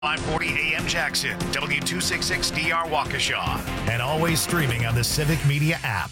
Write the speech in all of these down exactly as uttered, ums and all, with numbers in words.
five forty A M Jackson, W two sixty-six D R Waukesha, and always streaming on the Civic Media app.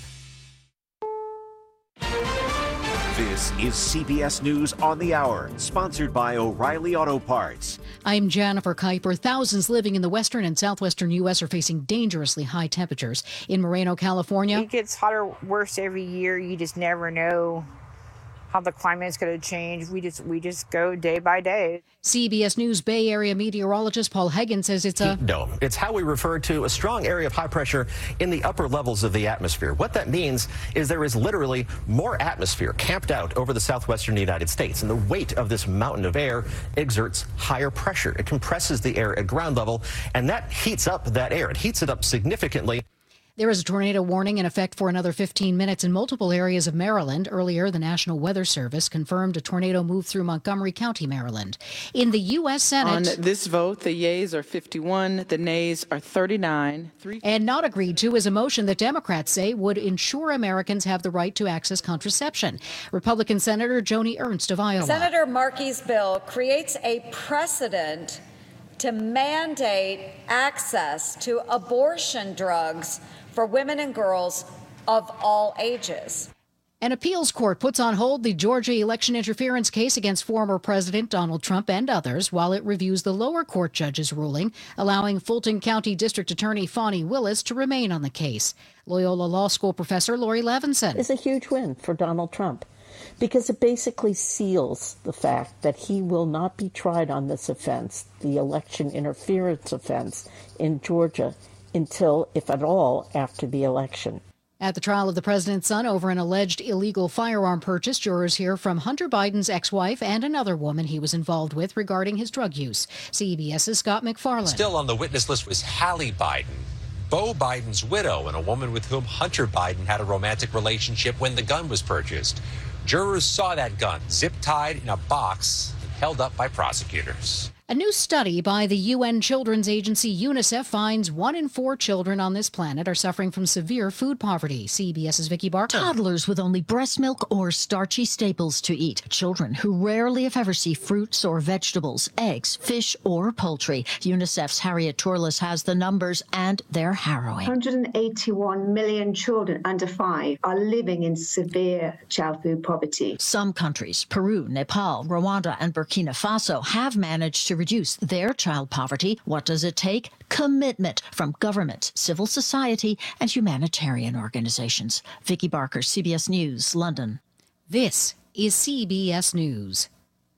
This is C B S News on the Hour, sponsored by O'Reilly Auto Parts. I'm Jennifer Kuiper. Thousands living in the western and southwestern U S are facing dangerously high temperatures. In Moreno, California, it gets hotter, worse every year. You just never know how the climate's going to change. We just we just go day by day. C B S News Bay Area meteorologist Paul Hagen says it's a heat dome. It's how we refer to a strong area of high pressure in the upper levels of the atmosphere. What that means is there is literally more atmosphere camped out over the southwestern United States, and the weight of this mountain of air exerts higher pressure. It compresses the air at ground level, and that heats up that air. It heats it up significantly. There is a tornado warning in effect for another fifteen minutes in multiple areas of Maryland. Earlier, the National Weather Service confirmed a tornado moved through Montgomery County, Maryland. In the U S Senate, on this vote, the yeas are fifty-one, the nays are thirty-nine. Three- and not agreed to is a motion that Democrats say would ensure Americans have the right to access contraception. Republican Senator Joni Ernst of Iowa. Senator Markey's bill creates a precedent to mandate access to abortion drugs for women and girls of all ages. An appeals court puts on hold the Georgia election interference case against former President Donald Trump and others while it reviews the lower court judge's ruling, allowing Fulton County District Attorney Fani Willis to remain on the case. Loyola Law School professor Lori Levinson. It's a huge win for Donald Trump because it basically seals the fact that he will not be tried on this offense, the election interference offense in Georgia, until, if at all, after the election. At the trial of the president's son over an alleged illegal firearm purchase, jurors hear from Hunter Biden's ex-wife and another woman he was involved with regarding his drug use. CBS's Scott McFarland. Still on the witness list was Hallie Biden, Beau Biden's widow, and a woman with whom Hunter Biden had a romantic relationship when the gun was purchased. Jurors saw that gun zip-tied in a box and held up by prosecutors. A new study by the U N Children's Agency UNICEF finds one in four children on this planet are suffering from severe food poverty. CBS's Vicki Barker. Toddlers with only breast milk or starchy staples to eat. Children who rarely if ever see fruits or vegetables, eggs, fish, or poultry. UNICEF's Harriet Torles has the numbers, and they're harrowing. one hundred eighty-one million children under five are living in severe child food poverty. Some countries, Peru, Nepal, Rwanda, and Burkina Faso, have managed to reduce their child poverty. What does it take? Commitment from government, civil society, and humanitarian organizations. Vicki Barker, C B S News, London. This is C B S News.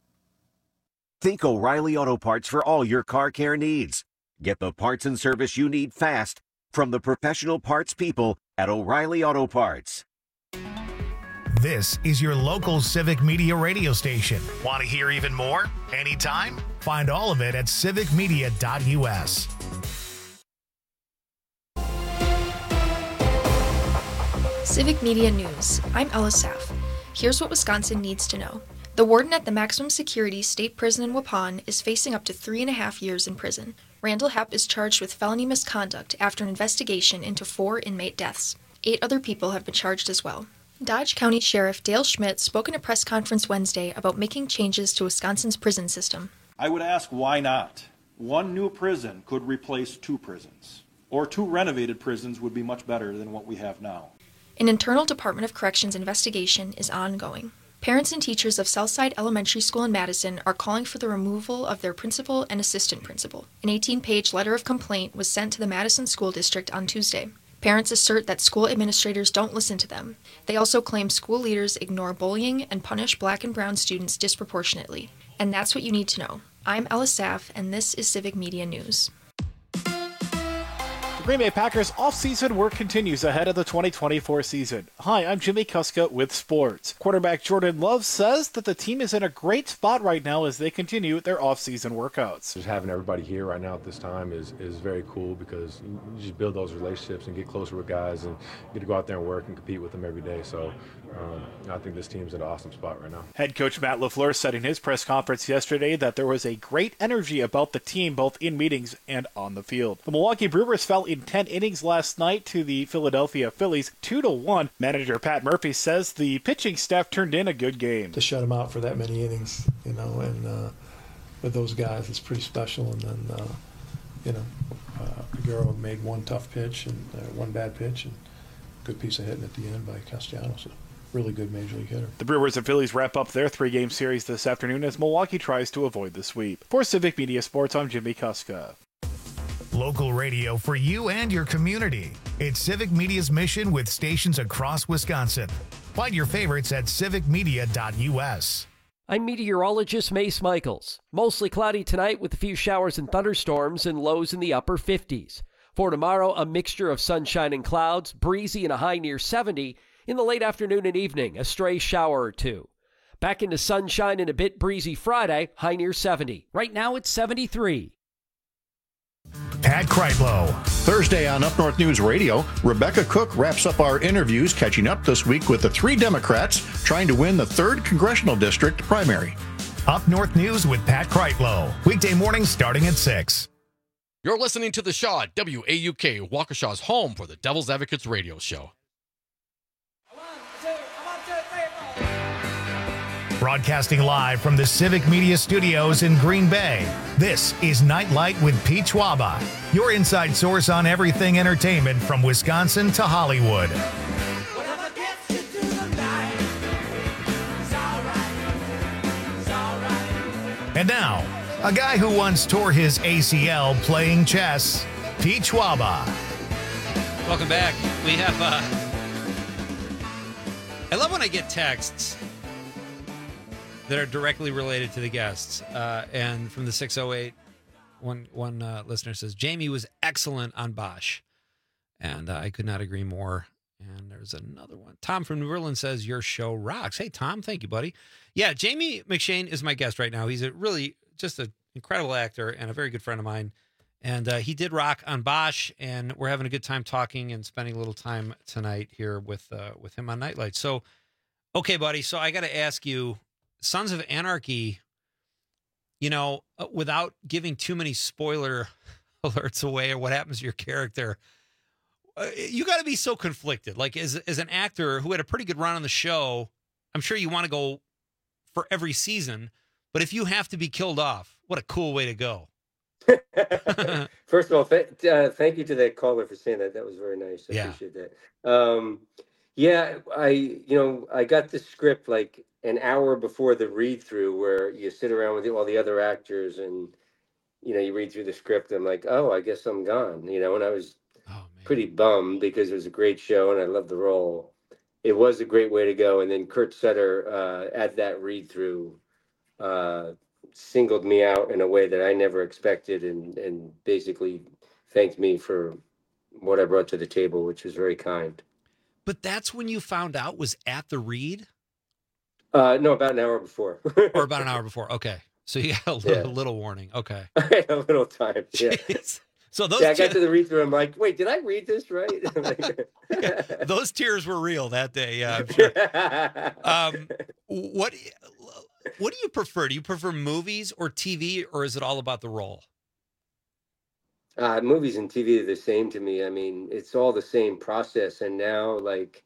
Think O'Reilly Auto Parts for all your car care needs. Get the parts and service you need fast from the professional parts people at O'Reilly Auto Parts. This is your local Civic Media radio station. Want to hear even more? Anytime? Find all of it at civic media dot U S. Civic Media News. I'm Ella Saff. Here's what Wisconsin needs to know. The warden at the maximum security state prison in Waupun is facing up to three and a half years in prison. Randall Hepp is charged with felony misconduct after an investigation into four inmate deaths. Eight other people have been charged as well. Dodge County Sheriff Dale Schmidt spoke in a press conference Wednesday about making changes to Wisconsin's prison system. I would ask, why not? One new prison could replace two prisons, or two renovated prisons would be much better than what we have now. An internal Department of Corrections investigation is ongoing. Parents and teachers of Southside Elementary School in Madison are calling for the removal of their principal and assistant principal. An eighteen-page letter of complaint was sent to the Madison School District on Tuesday. Parents assert that school administrators don't listen to them. They also claim school leaders ignore bullying and punish black and brown students disproportionately. And that's what you need to know. I'm Ella Saff, and this is Civic Media News. The Green Bay Packers off-season work continues ahead of the twenty twenty-four season. Hi, I'm Jimmy Kuska with sports. Quarterback Jordan Love says that the team is in a great spot right now as they continue their off-season workouts. Just having everybody here right now at this time is, is very cool because you just build those relationships and get closer with guys and get to go out there and work and compete with them every day. So um, I think this team's in an awesome spot right now. Head coach Matt LaFleur said in his press conference yesterday that there was a great energy about the team both in meetings and on the field. The Milwaukee Brewers fell in ten innings last night to the Philadelphia Phillies two to one. Manager Pat Murphy says the pitching staff turned in a good game. To shut them out for that many innings, you know, and uh, with those guys is pretty special. And then, uh, you know, uh, Aguero made one tough pitch and uh, one bad pitch, and good piece of hitting at the end by Castellanos. So really good major league hitter. The Brewers and Phillies wrap up their three-game series this afternoon as Milwaukee tries to avoid the sweep. For Civic Media Sports, I'm Jimmy Kuska. Local radio for you and your community. It's Civic Media's mission with stations across Wisconsin. Find your favorites at civic media dot u s. I'm meteorologist Mace Michaels. Mostly cloudy tonight with a few showers and thunderstorms and lows in the upper fifties. For tomorrow, a mixture of sunshine and clouds, breezy and a high near seventy. In the late afternoon and evening, a stray shower or two. Back into sunshine and a bit breezy Friday, high near seventy. Right now it's seventy-three. Pat Kreitlow. Thursday on Up North News Radio, Rebecca Cook wraps up our interviews, catching up this week with the three Democrats trying to win the third congressional district primary. Up North News with Pat Kreitlow. Weekday mornings starting at six. You're listening to The Shaw at W A U K, Waukesha's home for the Devil's Advocates radio show. Broadcasting live from the Civic Media Studios in Green Bay, this is Nightlight with Pete Schwaba, your inside source on everything entertainment from Wisconsin to Hollywood. And now, a guy who once tore his A C L playing chess, Pete Schwaba. Welcome back. We have, uh, I love when I get texts that are directly related to the guests. Uh, and from the six oh eight, one, one uh, listener says, Jamie was excellent on Bosch. And uh, I could not agree more. And there's another one. Tom from New Orleans says, your show rocks. Hey, Tom, thank you, buddy. Yeah, Jamie McShane is my guest right now. He's a really just an incredible actor and a very good friend of mine. And uh, he did rock on Bosch, and we're having a good time talking and spending a little time tonight here with uh, with him on Nightlight. So, okay, buddy, so I got to ask you, Sons of Anarchy, you know, without giving too many spoiler alerts away or what happens to your character, uh, you got to be so conflicted. Like, as, as an actor who had a pretty good run on the show, I'm sure you want to go for every season, but if you have to be killed off, what a cool way to go. First of all, th- uh, thank you to that caller for saying that. That was very nice. I yeah. appreciate that. Um, yeah, I, you know, I got the script like an hour before the read through where you sit around with all the other actors and, you know, you read through the script. And I'm like, oh, I guess I'm gone, you know, and I was oh, pretty bummed because it was a great show and I loved the role. It was a great way to go. And then Kurt Sutter, uh, at that read through, uh, singled me out in a way that I never expected and, and basically thanked me for what I brought to the table, which was very kind. But that's when you found out was at the read? Uh, no, about an hour before. Or about an hour before. Okay. So you got a little, yeah. little warning. Okay. I had a little time. Yeah. Jeez. So those yeah, I te- got to the read through. I'm like, wait, did I read this right? Those tears were real that day. Yeah, I'm sure. um, what, what do you prefer? Do you prefer movies or T V, or is it all about the role? Uh, movies and T V are the same to me. I mean, it's all the same process. And now, like,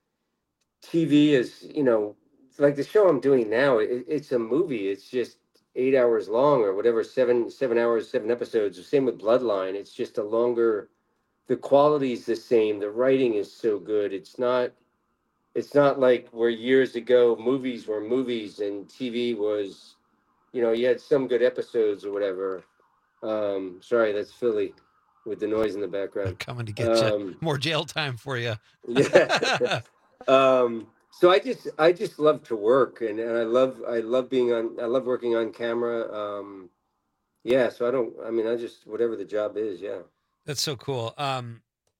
T V is, you know, like the show I'm doing now, it, it's a movie. It's just eight hours long or whatever, seven seven hours, seven episodes. Same with Bloodline. It's just a longer, the quality's the same. The writing is so good. It's not, it's not like where years ago movies were movies and T V was, you know, you had some good episodes or whatever. Um, sorry, that's Philly with the noise in the background. They're coming to get um, you. More jail time for you. Yeah. um, So I just I just love to work and, and I love I love being on I love working on camera. Um, yeah, so I don't I mean I just whatever the job is, yeah. That's so cool. Um,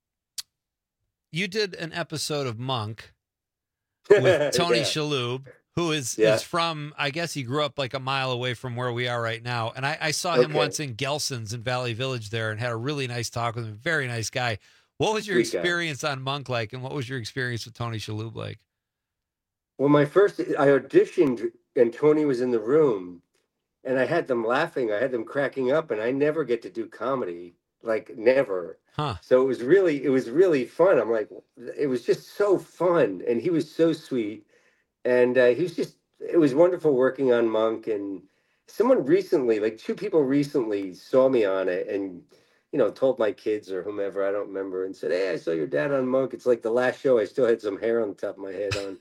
you did an episode of Monk with Tony yeah. Shalhoub, who is yeah. is from I guess he grew up like a mile away from where we are right now. And I, I saw him okay. once in Gelson's in Valley Village there and had a really nice talk with him. Very nice guy. What was your Sweet experience guy. on Monk like, and what was your experience with Tony Shalhoub like? Well, my first, I auditioned and Tony was in the room and I had them laughing. I had them cracking up and I never get to do comedy, like never. Huh. So it was really, it was really fun. I'm like, it was just so fun. And he was so sweet. And uh, he was just, it was wonderful working on Monk. And someone recently, like two people recently saw me on it and, you know, told my kids or whomever, I don't remember, and said, hey, I saw your dad on Monk. It's like the last show, I still had some hair on the top of my head on.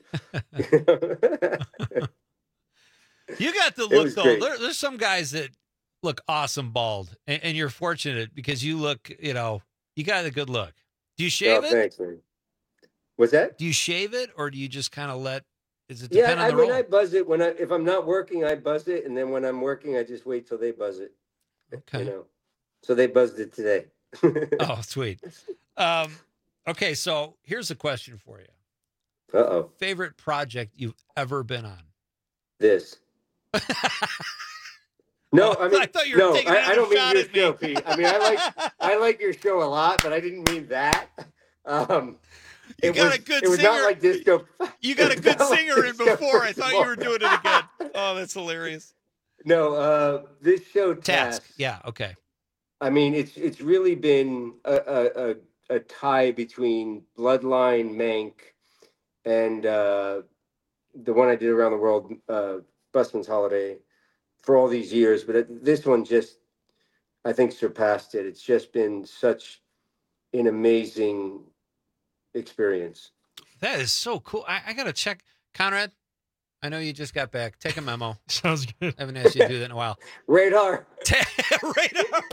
You got the It look, was though. great. There, there's some guys that look awesome bald, and, and you're fortunate because you look, you know, you got a good look. Do you shave Oh, it? thanks, man. What's that? Do you shave it, or do you just kind of let, is it Yeah, depend on I the mean, role? I buzz it when I, if I'm not working, I buzz it. And then when I'm working, I just wait till they buzz it. Okay. You know, so they buzzed it today. Oh, sweet. Um, okay, so here's a question for you. Uh-oh. Favorite project you've ever been on? This. No, Oh, I mean, I thought you were no, taking I, another I don't mean shot your at me. show, Pete. I mean, I like, I like your show a lot, but I didn't mean that. Um, You it got was, a good it was singer. not like disco. You got a It was good not like singer in Disco before. I thought you were Festival. doing it again. Oh, that's hilarious. No, uh, this show Task. Task. Yeah, okay. I mean, it's it's really been a a, a, a tie between Bloodline, Mank, and uh, the one I did around the world, uh, Busman's Holiday, for all these years. But it, this one just, I think, surpassed it. It's just been such an amazing experience. That is so cool. I, I got to check. Conrad, I know you just got back. Take a memo. Sounds good. I haven't asked you to do that in a while. Radar. Radar.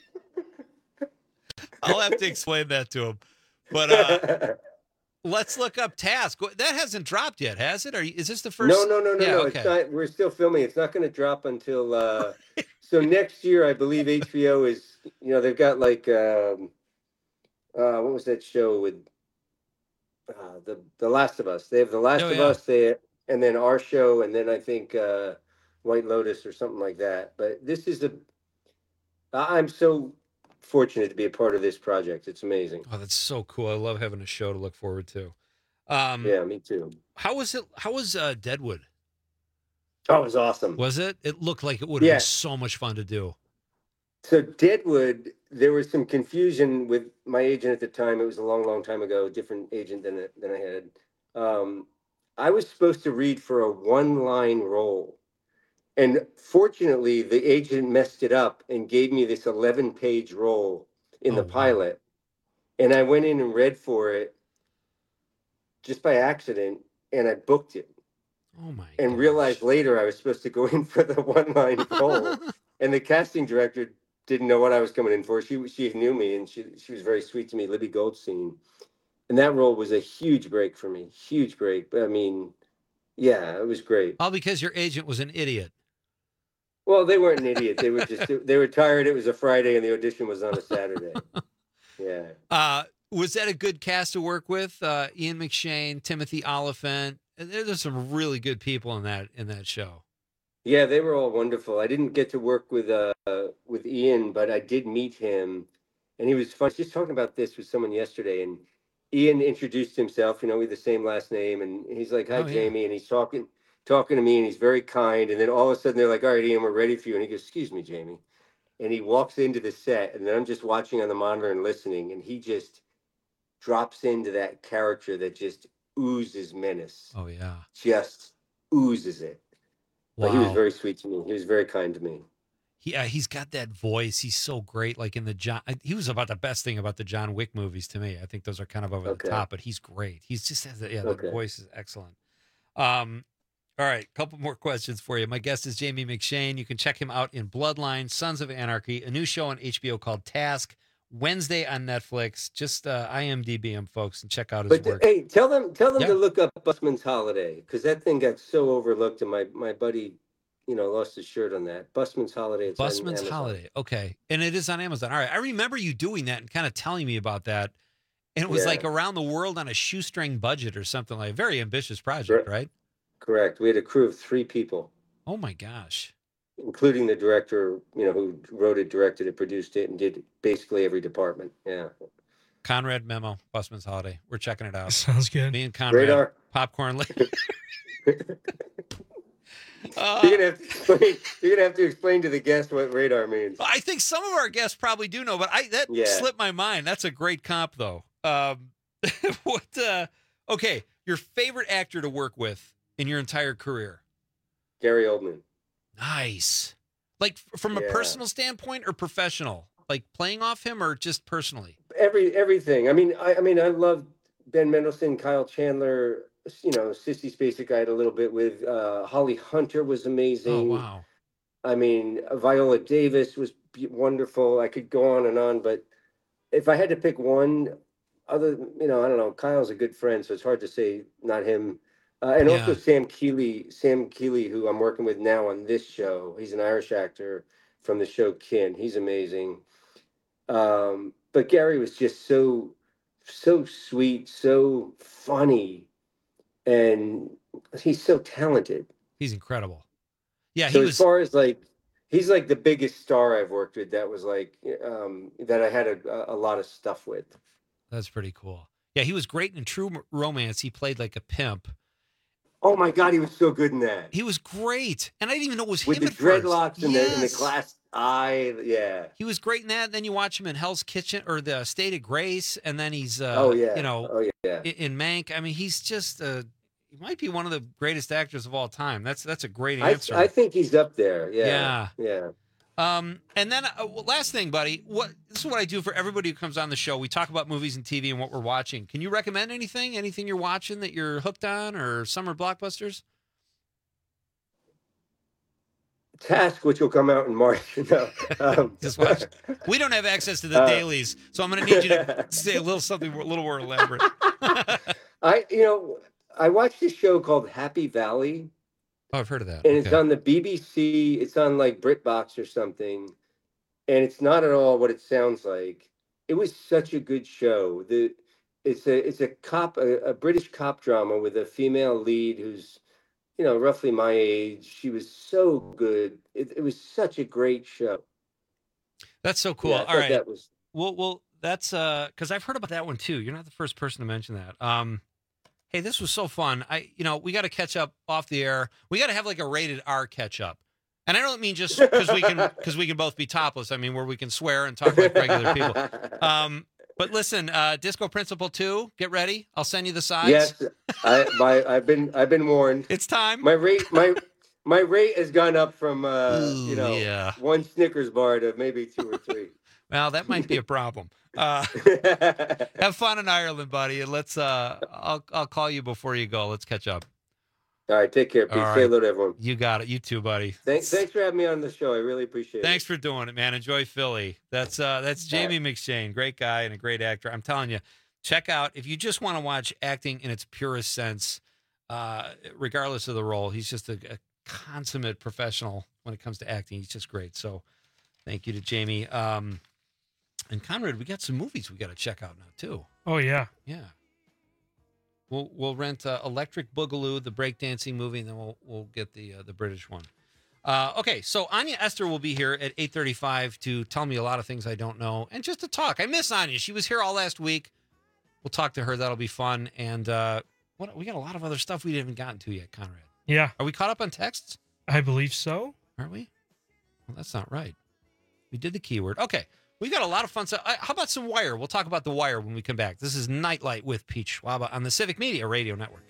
I'll have to explain that to him. But uh, let's look up Task. That hasn't dropped yet, has it? Are you, is this the first? No, no, no, no, Yeah, no. okay. It's not. We're still filming. It's not going to drop until. Uh, so next year, I believe H B O is. You know, they've got like. Um, uh, what was that show with? Uh, the The Last of Us. They have The Last Oh, of yeah. Us. They and then our show, and then I think uh, White Lotus or something like that. But this is a. I- I'm so fortunate to be a part of this project. It's amazing. Oh, that's so cool. I love having a show to look forward to. Um, Yeah, me too. How was it? How was uh, Deadwood? Oh, it was awesome. Was it? It looked like it would have Yeah. been so much fun to do. So Deadwood, there was some confusion with my agent at the time. It was a long, long time ago, different agent than than I had. Um, I was supposed to read for a one-line role, and fortunately, the agent messed it up and gave me this eleven-page role in Oh, the wow. pilot. And I went in and read for it just by accident, and I booked it. Oh my! And realized later I was supposed to go in for the one-line role, and the casting director didn't know what I was coming in for. She she knew me, and she she was very sweet to me, Libby Goldstein, and that role was a huge break for me, huge break. But I mean, yeah, it was great. All because your agent was an idiot. Well, they weren't an idiot. They were just they were tired. It was a Friday, and the audition was on a Saturday. Yeah. Uh, was that a good cast to work with? Uh, Ian McShane, Timothy Oliphant. There- There's some really good people in that in that show. Yeah, they were all wonderful. I didn't get to work with uh with Ian, but I did meet him, and he was fun. I was just talking about this with someone yesterday, and Ian introduced himself. You know, we have the same last name, and he's like, "Hi, Oh, yeah. Jamie," and he's talking talking to me, and he's very kind. And then all of a sudden, they're like, "All right, Ian, we're ready for you." And he goes, "Excuse me, Jamie," and he walks into the set, and then I'm just watching on the monitor and listening, and he just drops into that character that just oozes menace. Oh yeah. Just oozes it. But he was Wow. very sweet to me. He was very kind to me. He, uh, he's got that voice. He's so great. Like in the John, I- he was about the best thing about the John Wick movies to me. I think those are kind of over Okay. the top, but he's great. He's just has that, yeah, that Okay. voice is excellent. Um, all right, couple more questions for you. My guest is Jamie McShane. You can check him out in Bloodline, Sons of Anarchy, a new show on H B O called Task, Wednesday on Netflix. Just uh, I M D B him, folks, and check out his But work. hey, tell them tell them Yeah. to look up Busman's Holiday, because that thing got so overlooked, and my my buddy, you know, lost his shirt on that. Busman's Holiday. It's on Busman's Amazon. Holiday. Okay. And it is on Amazon. All right. I remember you doing that and kind of telling me about that. And it was Yeah. like around the world on a shoestring budget or something like a very ambitious project, right? Correct. We had a crew of three people, Oh my gosh. including the director, you know, who wrote it, directed it, produced it, and did basically every department. Yeah. Conrad Memo, Busman's Holiday. We're checking it out. Sounds good. Me and Conrad. Radar. Popcorn. Li- Uh, you're gonna have to explain. You're gonna have to explain to the guest what radar means. I think some of our guests probably do know, but I that Yeah. slipped my mind. That's a great comp, though. Um, what? Uh, okay, your favorite actor to work with in your entire career? Gary Oldman. Nice. Like from a Yeah. personal standpoint or professional? Like playing off him or just personally? Every everything. I mean, I, I mean, I love Ben Mendelsohn, Kyle Chandler. You know, Sissy Spacek I had a little bit with. Uh, Holly Hunter was amazing. Oh, wow. I mean, Viola Davis was be- wonderful. I could go on and on, but if I had to pick one, other, you know, I don't know. Kyle's a good friend, so it's hard to say not him. Uh, and also Yeah. Sam Keeley, Sam Keeley, who I'm working with now on this show. He's an Irish actor from the show Kin. He's amazing. Um, but Gary was just so, so sweet, so funny, and he's so talented. He's incredible. Yeah, So he as was. far as like, he's like the biggest star I've worked with. That was like um, that I had a, a lot of stuff with. That's pretty cool. Yeah, he was great in True Romance. He played like a pimp. Oh my God, he was so good in that. He was great, and I didn't even know it was With him the at first. dreadlocks and, the, and the Yes. glass eye. Yeah. He was great in that. Then you watch him in Hell's Kitchen or the State of Grace, and then he's uh, Oh, yeah. you know, Oh, yeah. in, in Mank. I mean, he's just uh, he might be one of the greatest actors of all time. That's that's a great I, answer. I think he's up there. Yeah. Yeah. Yeah. Um, and then uh, well, last thing, buddy, what this is what I do for everybody who comes on the show. We talk about movies and T V and what we're watching. Can you recommend anything? Anything you're watching that you're hooked on, or summer blockbusters? Task, which will come out in March. No. Um, Just watch. We don't have access to the Uh, dailies, so I'm going to need you to say a little something a little more elaborate. I, you know, I watched a show called Happy Valley. Oh, I've heard of that. And it's Okay. on the B B C. It's on like BritBox or something, and it's not at all what it sounds like. It was such a good show. The it's a it's a cop a, a British cop drama with a female lead who's, you know, roughly my age. She was so good. It, it was such a great show. That's so cool. Yeah, I All thought right. that was Well, well, that's uh, because I've heard about that one too. You're not the first person to mention that. Um, hey, this was so fun. I, you know, we got to catch up off the air. We got to have like a rated R catch up, and I don't mean just because we can because we can both be topless. I mean where we can swear and talk like regular people. Um, but listen, uh, Disco Principle two, get ready. I'll send you the sides. yes. I my I've been I've been warned. It's time. My rate my my rate has gone up from uh Ooh, you know yeah. one Snickers bar to maybe two or three. Well, that might be a problem. Uh, have fun in Ireland, buddy, and let's. Uh, I'll I'll call you before you go. Let's catch up. All right, take care, Pete. All Say right. hello to everyone. You got it. You too, buddy. Thanks, thanks for having me on the show. I really appreciate it. Thanks for doing it, man. Enjoy Philly. That's uh, that's Jamie McShane, great guy and a great actor. I'm telling you, check out if you just want to watch acting in its purest sense, uh, regardless of the role. He's just a, a consummate professional when it comes to acting. He's just great. So, thank you to Jamie. Um, and Conrad, we got some movies we got to check out now too. Oh yeah, Yeah. We'll we'll rent uh, Electric Boogaloo, the breakdancing movie, and then we'll we'll get the uh, the British one. Uh, okay, so Anya Esther will be here at eight thirty-five to tell me a lot of things I don't know and just to talk. I miss Anya. She was here all last week. We'll talk to her. That'll be fun. And uh, what we got a lot of other stuff we haven't gotten to yet, Conrad. yeah, Are we caught up on texts? I believe so. Are we? Well, that's not right. We did the keyword. Okay. We got a lot of fun stuff. Uh, How about some Wire? We'll talk about the Wire when we come back. This is Nightlight with Pete Schwaba on the Civic Media Radio Network.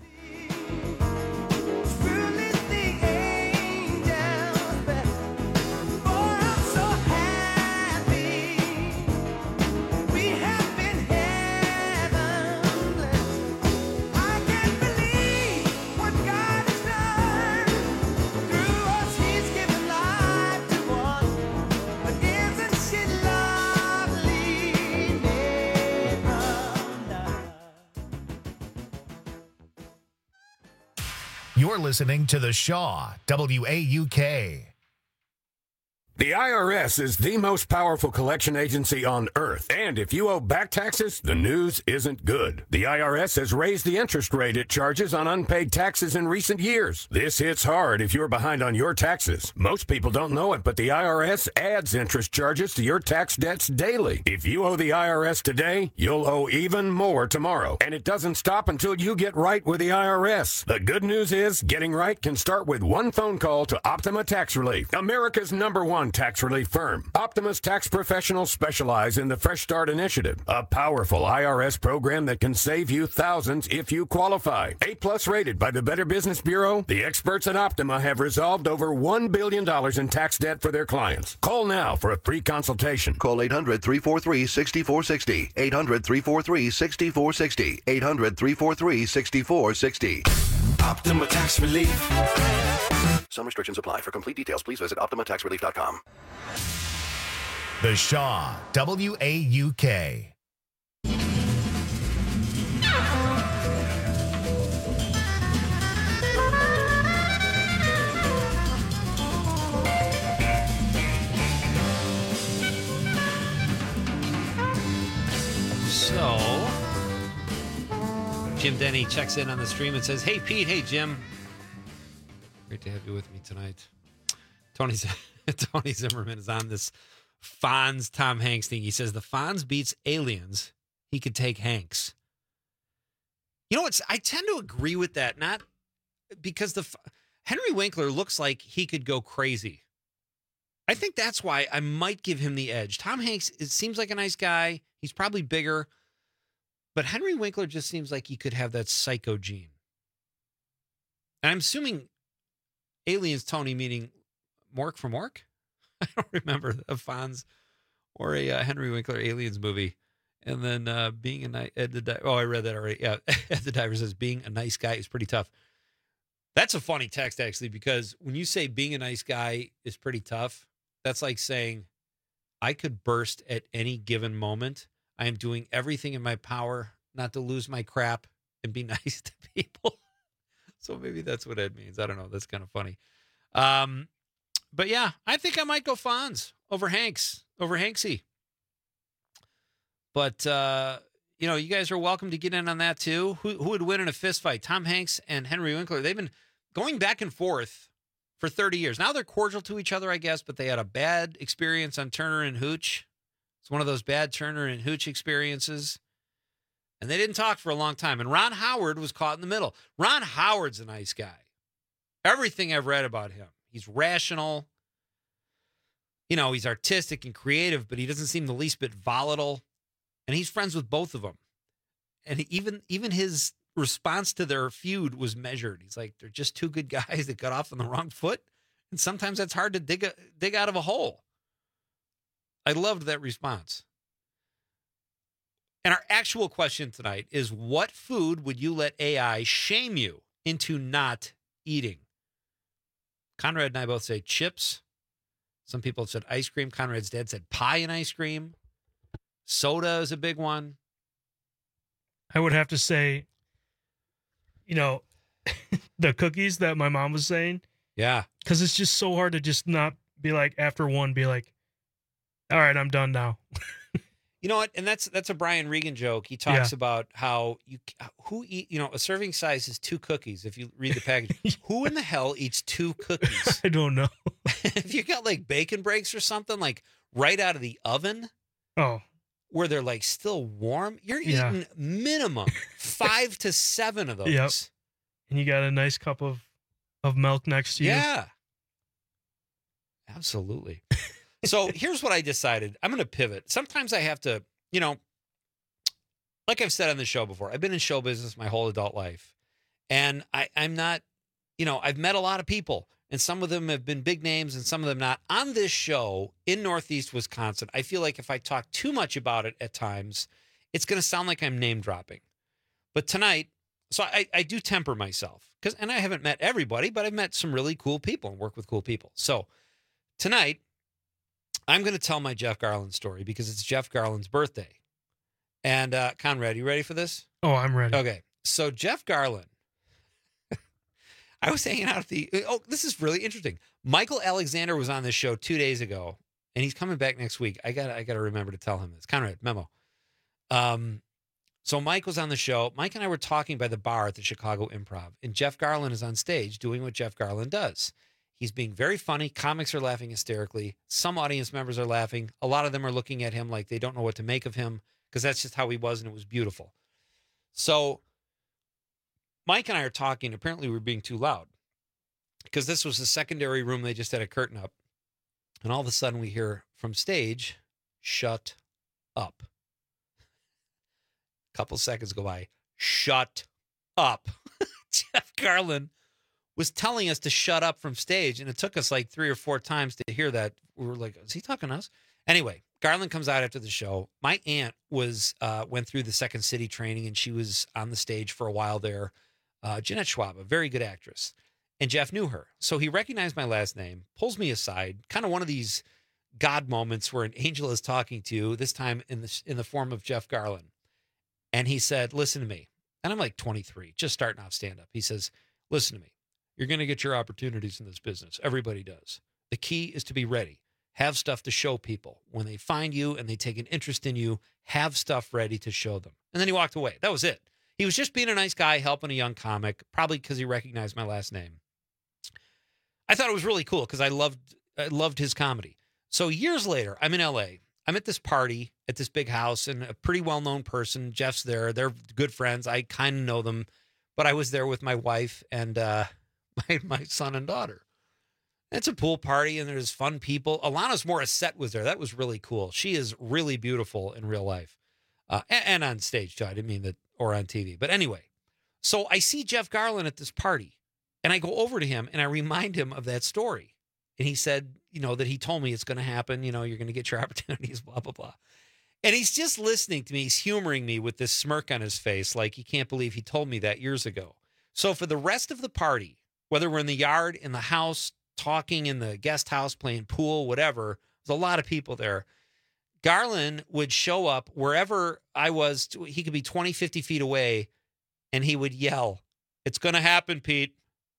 You're listening to The Shaw, W A U K. The I R S is the most powerful collection agency on earth. And if you owe back taxes, the news isn't good. The I R S has raised the interest rate it charges on unpaid taxes in recent years. This hits hard if you're behind on your taxes. Most people don't know it, but the I R S adds interest charges to your tax debts daily. If you owe the I R S today, you'll owe even more tomorrow. And it doesn't stop until you get right with the I R S. The good news is getting right can start with one phone call to Optima Tax Relief, America's number one one tax relief firm. Optima's tax professionals specialize in the Fresh Start Initiative, a powerful I R S program that can save you thousands if you qualify. A-plus rated by the Better Business Bureau, the experts at Optima have resolved over one billion dollars in tax debt for their clients. Call now for a free consultation. Call eight hundred, three four three, six four six zero. eight hundred, three four three, six four six zero. eight hundred, three four three, six four six zero. Optima Tax Relief. Some restrictions apply. For complete details, please visit optima tax relief dot com. The Shaw, W A U K. So, Jim Denny checks in on the stream and says, "Hey, Pete. Hey, Jim. Great to have you with me tonight." Tony Tony Zimmerman is on this Fonz Tom Hanks thing. He says, the Fonz beats Aliens. He could take Hanks. You know what? I tend to agree with that, not because the Henry Winkler looks like he could go crazy. I think that's why I might give him the edge. Tom Hanks, it seems like a nice guy. He's probably bigger. But Henry Winkler just seems like he could have that psycho gene. And I'm assuming Aliens, Tony, meaning Mork from Mork? I don't remember a Fonz or a uh, Henry Winkler Aliens movie. And then uh, being a nice, Ed the Diver, oh, I read that already. Yeah, Ed the Diver says being a nice guy is pretty tough. That's a funny text, actually, because when you say being a nice guy is pretty tough, that's like saying I could burst at any given moment. I am doing everything in my power not to lose my crap and be nice to people. So maybe that's what Ed means. I don't know. That's kind of funny. Um, but yeah, I think I might go Fonz over Hanks, over Hanksy. But, uh, you know, you guys are welcome to get in on that too. Who, who would win in a fist fight? Tom Hanks and Henry Winkler. They've been going back and forth for thirty years. Now they're cordial to each other, I guess, but they had a bad experience on Turner and Hooch. It's one of those bad Turner and Hooch experiences. And they didn't talk for a long time. And Ron Howard was caught in the middle. Ron Howard's a nice guy. Everything I've read about him. He's rational. You know, he's artistic and creative, but he doesn't seem the least bit volatile. And he's friends with both of them. And he, even even his response to their feud was measured. He's like, they're just two good guys that got off on the wrong foot. And sometimes that's hard to dig, a, dig out of a hole. I loved that response. And our actual question tonight is, what food would you let A I shame you into not eating? Conrad and I both say chips. Some people have said ice cream. Conrad's dad said pie and ice cream. Soda is a big one. I would have to say, you know, the cookies that my mom was saying. Yeah. Because it's just so hard to just not be like, after one, be like, all right, I'm done now. You know what? And that's that's a Brian Regan joke. He talks Yeah. about how you who eat, you know, a serving size is two cookies. If you read the package, who in the hell eats two cookies? I don't know. If you got like bacon breaks or something like right out of the oven, Oh, where they're like still warm, you're Yeah. eating minimum five to seven of those. yep. And you got a nice cup of, of milk next to you. Yeah. Absolutely. So here's what I decided. I'm going to pivot. Sometimes I have to, you know, like I've said on the show before, I've been in show business my whole adult life. And I, I'm not, you know, I've met a lot of people, and some of them have been big names and some of them not. On this show in Northeast Wisconsin, I feel like if I talk too much about it at times, it's going to sound like I'm name dropping. But tonight, so I, I do temper myself, because, and I haven't met everybody, but I've met some really cool people and worked with cool people. So tonight, I'm going to tell my Jeff Garlin story because it's Jeff Garlin's birthday. And uh, Conrad, you ready for this? Oh, I'm ready. Okay. So Jeff Garlin, I was hanging out at the, oh, this is really interesting. Michael Alexander was on this show two days ago, and he's coming back next week. I got I got to remember to tell him this. Conrad, memo. Um, so Mike was on the show. Mike and I were talking by the bar at the Chicago Improv, and Jeff Garlin is on stage doing what Jeff Garlin does. He's being very funny. Comics are laughing hysterically. Some audience members are laughing. A lot of them are looking at him like they don't know what to make of him, because that's just how he was, and it was beautiful. So Mike and I are talking. Apparently we were being too loud, because this was the secondary room. They just had a curtain up. And all of a sudden we hear from stage, shut up. A couple seconds go by, shut up. Jeff Garlin was telling us to shut up from stage, and it took us like three or four times to hear that. We were like, is he talking to us? Anyway, Garlin comes out after the show. My aunt was uh, went through the Second City training, and she was on the stage for a while there. Uh, Jeanette Schwab, a very good actress. And Jeff knew her. So he recognized my last name, pulls me aside, kind of one of these God moments where an angel is talking to you, this time in the, in the form of Jeff Garlin. And he said, listen to me. And I'm like twenty-three, just starting off stand-up. He says, listen to me. You're going to get your opportunities in this business. Everybody does. The key is to be ready. Have stuff to show people. When they find you and they take an interest in you, have stuff ready to show them. And then he walked away. That was it. He was just being a nice guy, helping a young comic, probably because he recognized my last name. I thought it was really cool because I loved I loved his comedy. So years later, I'm in L A. I'm at this party at this big house, and a pretty well-known person, Jeff's there. They're good friends. I kind of know them, but I was there with my wife and uh, my my son and daughter. It's a pool party, and there's fun people. Alanis Morissette was there. That was really cool. She is really beautiful in real life, uh, and, and on stage too. I didn't mean that, or on T V. But anyway, so I see Jeff Garlin at this party, and I go over to him, and I remind him of that story. And he said, you know, that he told me it's going to happen. You know, you're going to get your opportunities, blah, blah, blah. And he's just listening to me. He's humoring me with this smirk on his face, like he can't believe he told me that years ago. So for the rest of the party, whether we're in the yard, in the house, talking in the guest house, playing pool, whatever, there's a lot of people there. Garlin would show up wherever I was. He could be twenty, fifty feet away, and he would yell, "It's going to happen, Pete."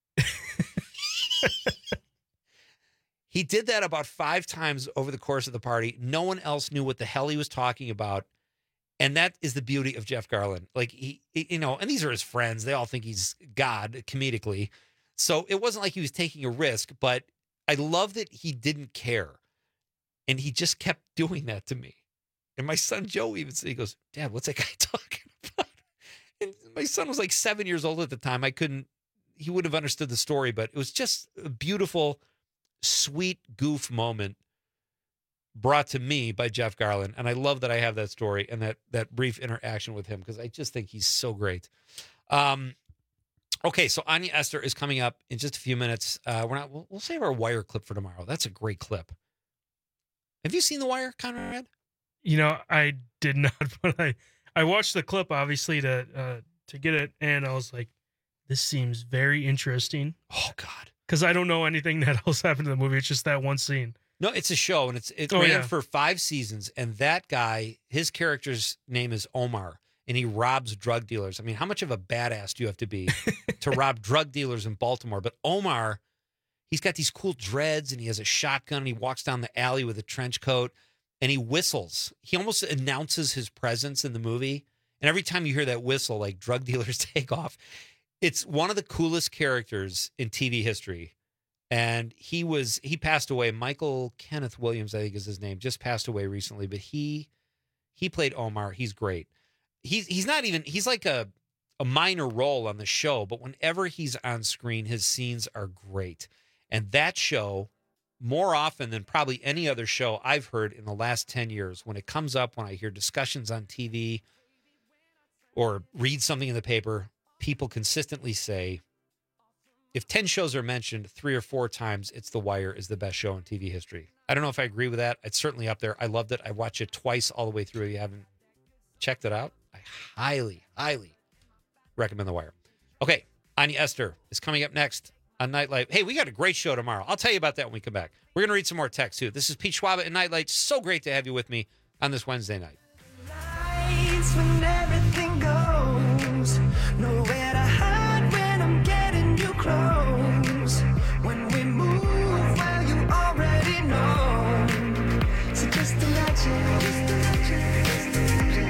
He did that about five times over the course of the party. No one else knew what the hell he was talking about. And that is the beauty of Jeff Garlin. Like, he, he, you know, and these are his friends. They all think he's God comedically. So it wasn't like he was taking a risk, but I love that he didn't care. And he just kept doing that to me. And my son Joe even said, he goes, "Dad, what's that guy talking about?" And my son was like seven years old at the time. I couldn't, he would have understood the story, but it was just a beautiful, sweet goof moment brought to me by Jeff Garlin. And I love that I have that story and that that brief interaction with him, because I just think he's so great. Um, okay, so Anya Esther is coming up in just a few minutes. Uh, we're not. We'll, we'll save our Wire clip for tomorrow. That's a great clip. Have you seen The Wire, Conrad? You know, I did not, but I I watched the clip obviously to uh, to get it, and I was like, this seems very interesting. Oh God. Because I don't know anything that else happened in the movie. It's just that one scene. No, it's a show, and it's it oh, ran yeah. for five seasons. And that guy, his character's name is Omar, and he robs drug dealers. I mean, how much of a badass do you have to be to rob drug dealers in Baltimore? But Omar, he's got these cool dreads, and he has a shotgun, and he walks down the alley with a trench coat, and he whistles. He almost announces his presence in the movie. And every time you hear that whistle, like drug dealers take off. It's one of the coolest characters in T V history. And he was, he passed away. Michael Kenneth Williams, I think is his name, just passed away recently, but he, he played Omar. He's great. He's, he's not even, he's like a, a minor role on the show, but whenever he's on screen, his scenes are great. And that show, more often than probably any other show I've heard in the last ten years, when it comes up, when I hear discussions on T V or read something in the paper, people consistently say, if ten shows are mentioned three or four times, it's The Wire is the best show in T V history. I don't know if I agree with that. It's certainly up there. I loved it. I watched it twice all the way through. If you haven't checked it out, I highly, highly recommend The Wire. Okay, Anya Esther is coming up next on Nightlight. Hey, we got a great show tomorrow. I'll tell you about that when we come back. We're going to read some more text, too. This is Pete Schwab at Nightlight. So great to have you with me on this Wednesday night. When everything goes, nowhere to hide when I'm getting you close. When we move, well, you already know. So just imagine, just imagine.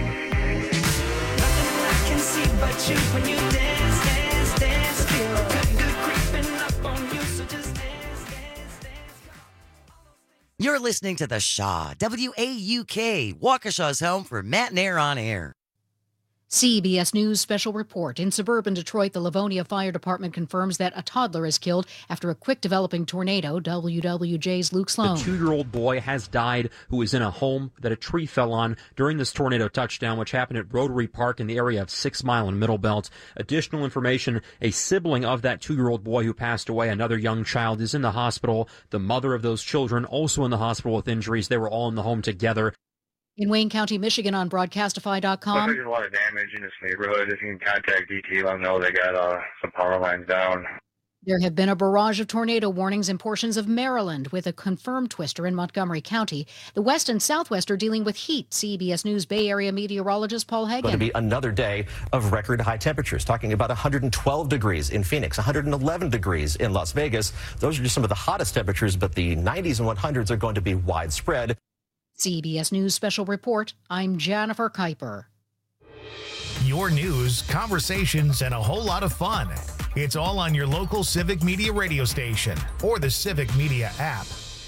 Nothing I can see but you when you dance, dance, dance. Feel good, good creeping up on you. So just dance, dance, dance. You're listening to The Shaw, W A U K, Waukesha's home for Matt and Air on Air. C B S News special report. In suburban Detroit, the Livonia Fire Department confirms that a toddler is killed after a quick developing tornado. W W J's Luke Sloan. A two-year-old boy has died who was in a home that a tree fell on during this tornado touchdown, which happened at Rotary Park in the area of Six Mile and Middle Belt. Additional information, a sibling of that two-year-old boy who passed away, another young child, is in the hospital. The mother of those children also in the hospital with injuries. They were all in the home together. In Wayne County, Michigan, on broadcastify dot com. There's a lot of damage in this neighborhood. If you can contact D T, let them know they got uh, some power lines down. There have been a barrage of tornado warnings in portions of Maryland, with a confirmed twister in Montgomery County. The West and Southwest are dealing with heat. C B S News Bay Area meteorologist Paul Hagan. Going to be another day of record high temperatures, talking about one hundred twelve degrees in Phoenix, one hundred eleven degrees in Las Vegas. Those are just some of the hottest temperatures, but the nineties and hundreds are going to be widespread. C B S News special report. I'm Jennifer Kuiper. Your news, conversations, and a whole lot of fun. It's all on your local Civic Media radio station or the Civic Media app.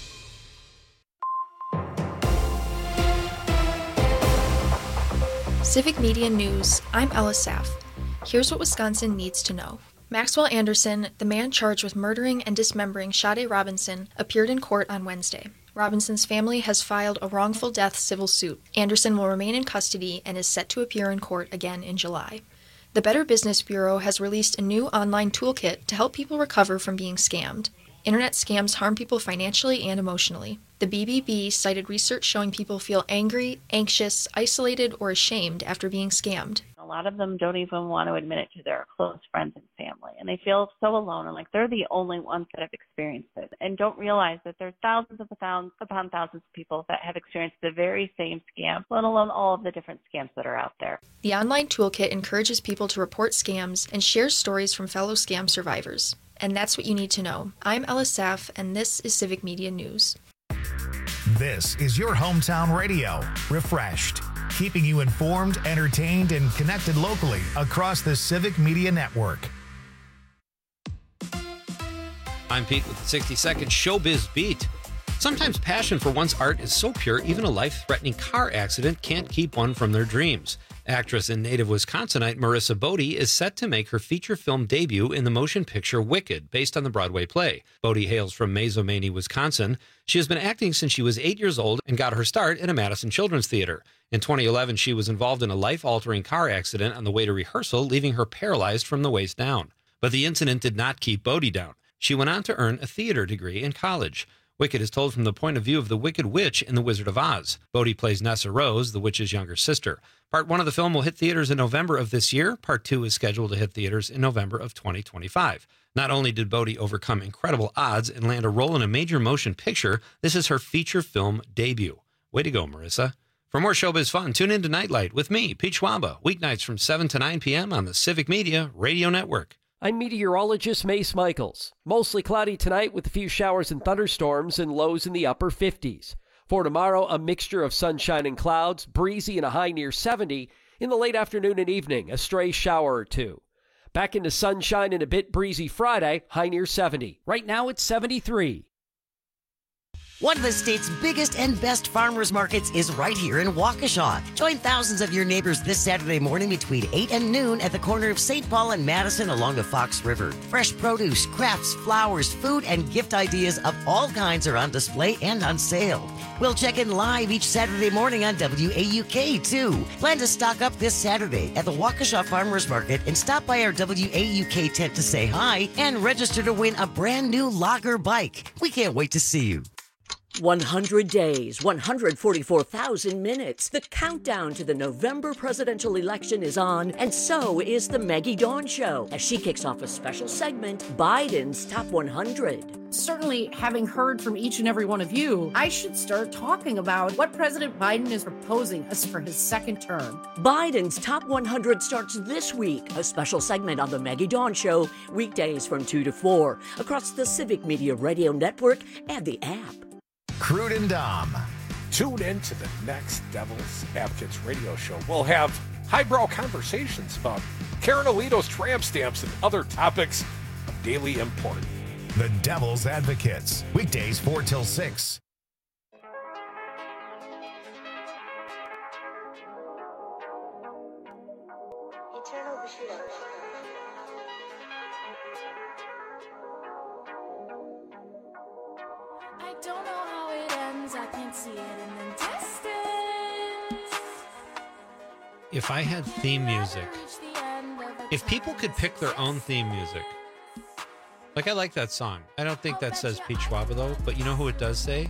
Civic Media News. I'm Ella Saff. Here's what Wisconsin needs to know. Maxwell Anderson, the man charged with murdering and dismembering Shade Robinson, appeared in court on Wednesday. Robinson's family has filed a wrongful death civil suit. Anderson will remain in custody and is set to appear in court again in July. The Better Business Bureau has released a new online toolkit to help people recover from being scammed. Internet scams harm people financially and emotionally. The B B B cited research showing people feel angry, anxious, isolated, or ashamed after being scammed. A lot of them don't even want to admit it to their close friends and family, and they feel so alone and like they're the only ones that have experienced it, and don't realize that there's thousands of thousands upon thousands of people that have experienced the very same scam, let alone all of the different scams that are out there. The online toolkit encourages people to report scams and shares stories from fellow scam survivors. And that's what you need to know. I'm Ella Saff, and this is Civic Media News. This is your hometown radio, refreshed, keeping you informed, entertained, and connected locally across the Civic Media Network. I'm Pete with the sixty second Showbiz Beat. Sometimes passion for one's art is so pure, even a life-threatening car accident can't keep one from their dreams. Actress and native Wisconsinite Marissa Bodie is set to make her feature film debut in the motion picture Wicked, based on the Broadway play. Bodie hails from Mazomanie, Wisconsin. She has been acting since she was eight years old and got her start at a Madison Children's Theater. In twenty eleven, she was involved in a life-altering car accident on the way to rehearsal, leaving her paralyzed from the waist down. But the incident did not keep Bodie down. She went on to earn a theater degree in college. Wicked is told from the point of view of the Wicked Witch in The Wizard of Oz. Bodie plays Nessa Rose, the witch's younger sister. Part one of the film will hit theaters in November of this year. Part two is scheduled to hit theaters in November of twenty twenty-five. Not only did Bodie overcome incredible odds and land a role in a major motion picture, this is her feature film debut. Way to go, Marissa. For more showbiz fun, tune in to Nightlight with me, Pete Schwaba, weeknights from seven to nine p.m. on the Civic Media Radio Network. I'm meteorologist Mace Michaels. Mostly cloudy tonight with a few showers and thunderstorms and lows in the upper fifties. For tomorrow, a mixture of sunshine and clouds, breezy and a high near seventy. In the late afternoon and evening, a stray shower or two. Back into sunshine and a bit breezy Friday, high near seventy. Right now it's seventy-three. One of the state's biggest and best farmers markets is right here in Waukesha. Join thousands of your neighbors this Saturday morning between eight and noon at the corner of Saint Paul and Madison along the Fox River. Fresh produce, crafts, flowers, food, and gift ideas of all kinds are on display and on sale. We'll check in live each Saturday morning on W A U K, too. Plan to stock up this Saturday at the Waukesha Farmers Market and stop by our W A U K tent to say hi and register to win a brand new Logger bike. We can't wait to see you. one hundred days, one hundred forty-four thousand minutes. The countdown to the November presidential election is on, and so is the Maggie Dawn Show, as she kicks off a special segment, Biden's Top one hundred. Certainly, having heard from each and every one of you, I should start talking about what President Biden is proposing us for his second term. Biden's Top one hundred starts this week, a special segment on the Maggie Dawn Show, weekdays from two to four, across the Civic Media Radio Network and the app. Crude and Dom. Tune in to the next Devil's Advocates radio show. We'll have highbrow conversations about Karen Alito's tramp stamps and other topics of daily import. The Devil's Advocates. Weekdays four till six. I don't know how it ends, I can't see it in the distance. If I had theme music, if people could pick their own theme music, like I like that song. I don't think that says Pete Schwaba though, but you know who it does say?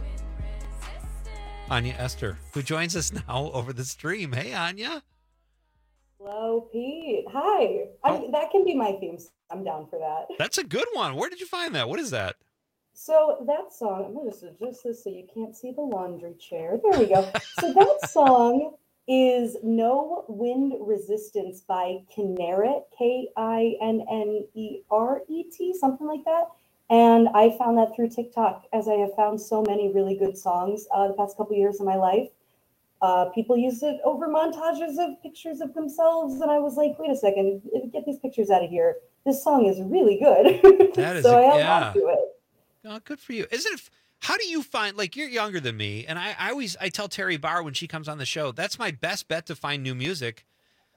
Anya Esther, who joins us now over the stream. Hey, Anya. Hello, Pete. Hi. I, that can be my theme. I'm down for that. That's a good one. Where did you find that? What is that? So that song, I'm going to adjust this so you can't see the laundry chair. There we go. So that song is No Wind Resistance by Kinneret, K I N N E R E T, something like that. And I found that through TikTok, as I have found so many really good songs uh, the past couple years of my life. Uh, people use it over montages of pictures of themselves, and I was like, wait a second, get these pictures out of here. This song is really good. That is, so I held yeah. on to it. Oh, good for you. Isn't it? How do you find, like, you're younger than me, and I, I always, I tell Terry Barr when she comes on the show, that's my best bet to find new music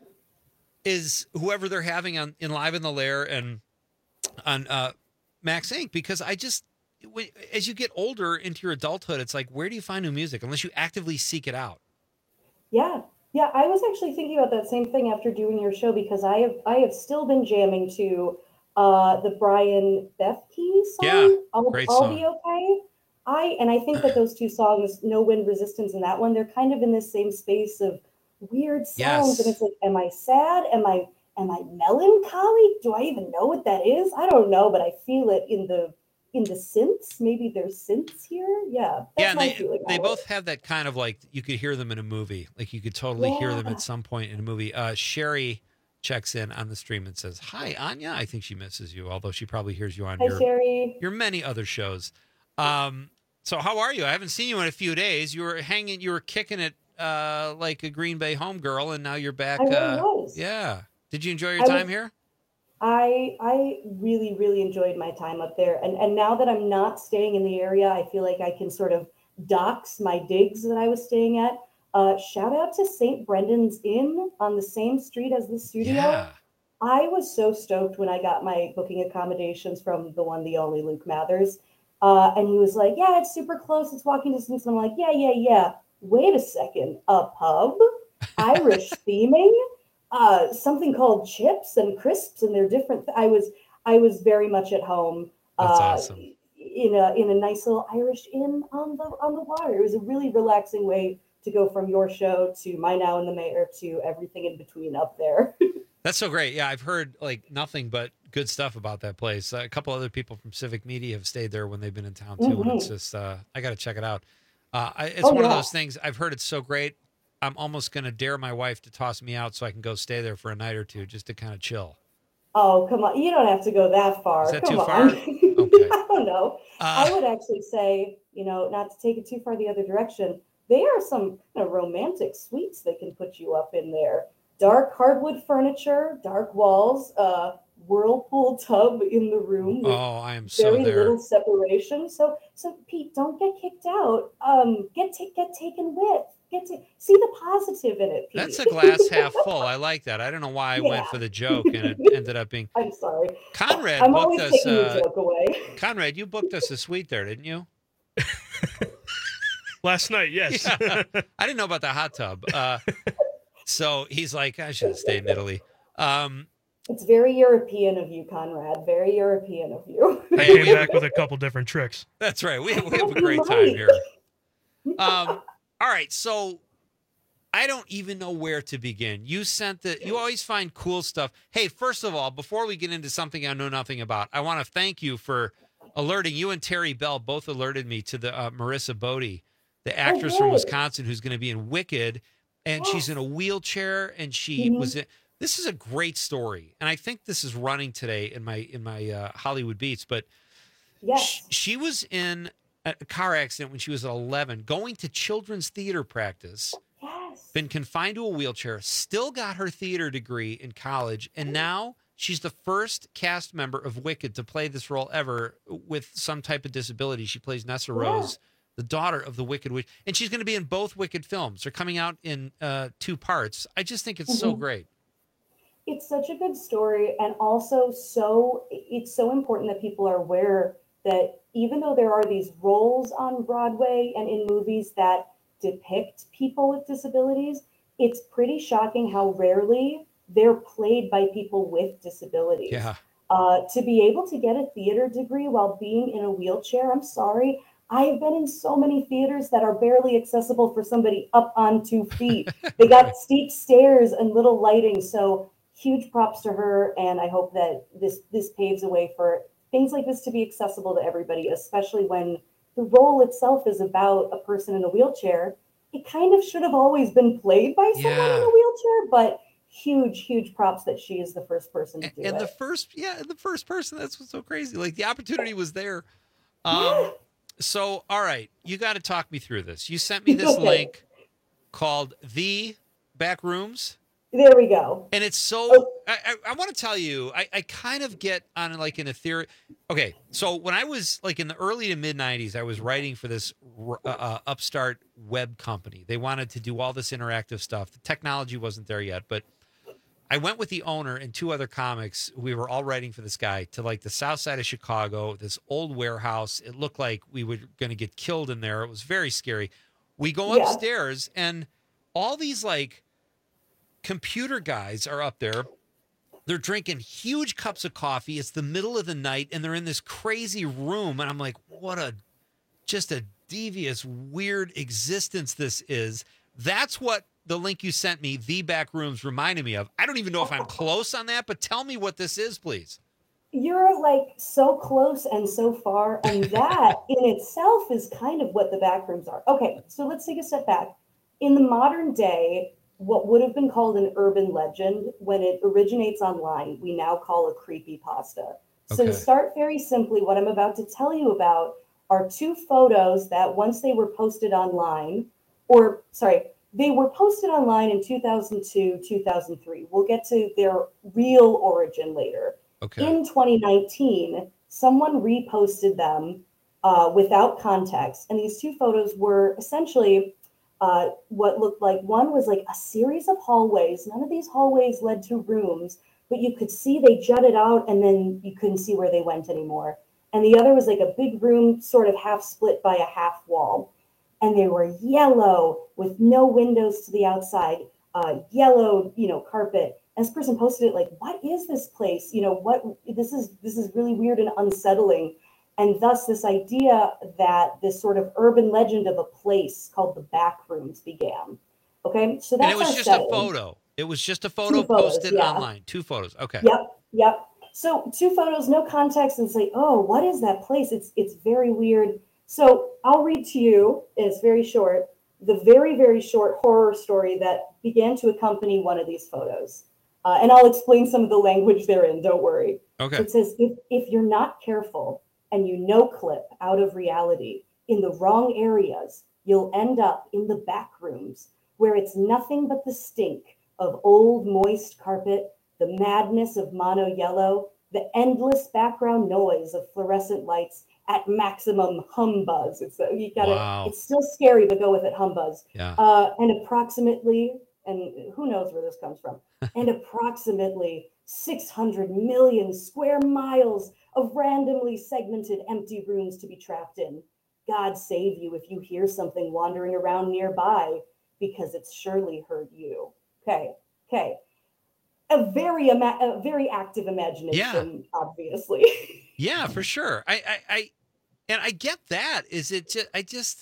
is whoever they're having on in Live in the Lair and on uh, Max Incorporated, because I just, as you get older into your adulthood, it's like, where do you find new music unless you actively seek it out? Yeah. Yeah, I was actually thinking about that same thing after doing your show, because I have I have still been jamming to uh, the Brian Bethke song. Yeah, I'll, great I'll song. Be Okay. I and I think that those two songs, No Wind Resistance and that one, they're kind of in this same space of weird sounds. Yes. And it's like, am I sad? Am I am I melancholy? Do I even know what that is? I don't know, but I feel it in the in the synths. Maybe there's synths here. Yeah. That's Yeah, and my they, feeling they on both it. have that kind of like, you could hear them in a movie. Like you could totally hear them Yeah. at some point in a movie. Uh, Sherry checks in on the stream and says, hi, Anya. I think she misses you, although she probably hears you on Hi, your, Sherry. your many other shows. Um, so how are you? I haven't seen you in a few days. You were hanging, you were kicking it uh, like a Green Bay homegirl, and now you're back. I really uh, was. Yeah. Did you enjoy your I time was- here? I I really, really enjoyed my time up there. And and now that I'm not staying in the area, I feel like I can sort of dox my digs that I was staying at. Uh, shout out to Saint Brendan's Inn on the same street as the studio. Yeah. I was so stoked when I got my booking accommodations from the one, the only Luke Mathers. Uh, and he was like, yeah, it's super close. It's walking distance. And I'm like, yeah, yeah, yeah. Wait a second. A pub? Irish theming? Uh, something called chips and crisps, and they're different. th- I was I was very much at home. That's uh, awesome. In a in a nice little Irish inn on the on the water. It was a really relaxing way to go from your show to My Now in the Mayor to everything in between up there. That's so great. Yeah, I've heard like nothing but good stuff about that place. Uh, a couple other people from Civic Media have stayed there when they've been in town too, and it's Mhm. just uh, I got to check it out. Uh, I, it's Oh, one of yeah. those things. I've heard it's so great. I'm almost going to dare my wife to toss me out so I can go stay there for a night or two just to kind of chill. Oh, come on. You don't have to go that far. Is that come too on. far? I don't know. Uh, I would actually say, you know, not to take it too far the other direction, there are some kind of romantic suites that can put you up in there. Dark hardwood furniture, dark walls, uh, whirlpool tub in the room with Oh, I am so very there. little separation. So, so Pete, don't get kicked out. Um, get ta- get taken with. Get to see the positive in it, Pete. That's a glass half full. I like that. I don't know why I went Yeah. for the joke and it ended up being. I'm sorry. Conrad I'm booked always us. taking Uh, the joke away. Conrad, you booked us a suite there, didn't you? Last night, yes. Yeah. I didn't know about the hot tub. Uh, so he's like, I should have stayed in Italy. Um, It's very European of you, Conrad. Very European of you. I came back with a couple different tricks. That's right. We, we have a great time here. Um, all right. So I don't even know where to begin. You sent the, you always find cool stuff. Hey, first of all, before we get into something I know nothing about, I want to thank you for alerting, you and Terry Bell both alerted me to the uh, Marissa Bodie, the actress from good. Wisconsin who's going to be in Wicked, and she's in a wheelchair, and she Mhm. was in, this is a great story. And I think this is running today in my, in my uh, Hollywood Beats, but Yes. she was in a car accident when she was eleven, going to children's theater practice, Yes. been confined to a wheelchair, still got her theater degree in college, and now she's the first cast member of Wicked to play this role ever with some type of disability. She plays Nessa Yeah. Rose, the daughter of the Wicked Witch, and she's going to be in both Wicked films. They're coming out in uh, two parts. I just think it's so Mhm. great. It's such a good story, and also so it's so important that people are aware that even though there are these roles on Broadway and in movies that depict people with disabilities, it's pretty shocking how rarely they're played by people with disabilities. Yeah. Uh, to be able to get a theater degree while being in a wheelchair, I'm sorry, I've been in so many theaters that are barely accessible for somebody up on two feet. They got steep stairs and little lighting, so huge props to her, and I hope that this this paves a way for things like this to be accessible to everybody, especially when the role itself is about a person in a wheelchair. It kind of should have always been played by someone Yeah. in a wheelchair, but huge, huge props that she is the first person to do And it. the first, yeah, the first person. That's what's so crazy. Like the opportunity was there. Um, so, all right, you got to talk me through this. You sent me this Okay. link called The Back Rooms. There we go. And it's so, I, I, I want to tell you, I, I kind of get on like in a theory. Okay. So when I was like in the early to mid nineties, I was writing for this uh, uh, upstart web company. They wanted to do all this interactive stuff. The technology wasn't there yet, but I went with the owner and two other comics. We were all writing for this guy to like the south side of Chicago, this old warehouse. It looked like we were going to get killed in there. It was very scary. We go Yeah. upstairs and all these like computer guys are up there. They're drinking huge cups of coffee. It's the middle of the night and they're in this crazy room. And I'm like, what a, just a devious, weird existence this is. That's what the link you sent me, The Back Rooms, reminded me of. I don't even know if I'm close on that, but tell me what this is, please. You're like so close and so far, and that in itself is kind of what the back rooms are. Okay, so let's take a step back. In the modern day, what would have been called an urban legend, when it originates online, we now call a creepypasta. So Okay. to start very simply, what I'm about to tell you about are two photos that once they were posted online, or sorry, they were posted online in two thousand two, two thousand three. We'll get to their real origin later. Okay. In twenty nineteen, someone reposted them uh, without context. And these two photos were essentially uh, what looked like, one was like a series of hallways. None of these hallways led to rooms, but you could see they jutted out and then you couldn't see where they went anymore. And the other was like a big room, sort of half split by a half wall. And they were yellow with no windows to the outside, uh, yellow, you know, carpet. And this person posted it like, what is this place? You know, what, this is, this is really weird and unsettling. And thus this idea that this sort of urban legend of a place called the Back Rooms began. Okay, so that's And it was our just setting. a photo. It was just a photo Two photos, posted yeah. online. Two photos. Okay. Yep, yep. So two photos, no context, and it's like, oh, what is that place? It's it's very weird. So I'll read to you, and it's very short, the very, very short horror story that began to accompany one of these photos. Uh, and I'll explain some of the language therein, don't worry. Okay. So it says, if, if you're not careful and you no clip out of reality in the wrong areas, you'll end up in the back rooms where it's nothing but the stink of old moist carpet, the madness of mono yellow, the endless background noise of fluorescent lights at maximum humbuzz. It's uh, you gotta. Wow. It's still scary, but go with it, humbuzz. Yeah. Uh, and approximately, and who knows where this comes from, and approximately six hundred million square miles of randomly segmented empty rooms to be trapped in. God save you if you hear something wandering around nearby, because it's surely heard you. Okay. Okay. A very ima- a very active imagination, obviously. Yeah, for sure. I, I, I, and I get that. Is it just, I just,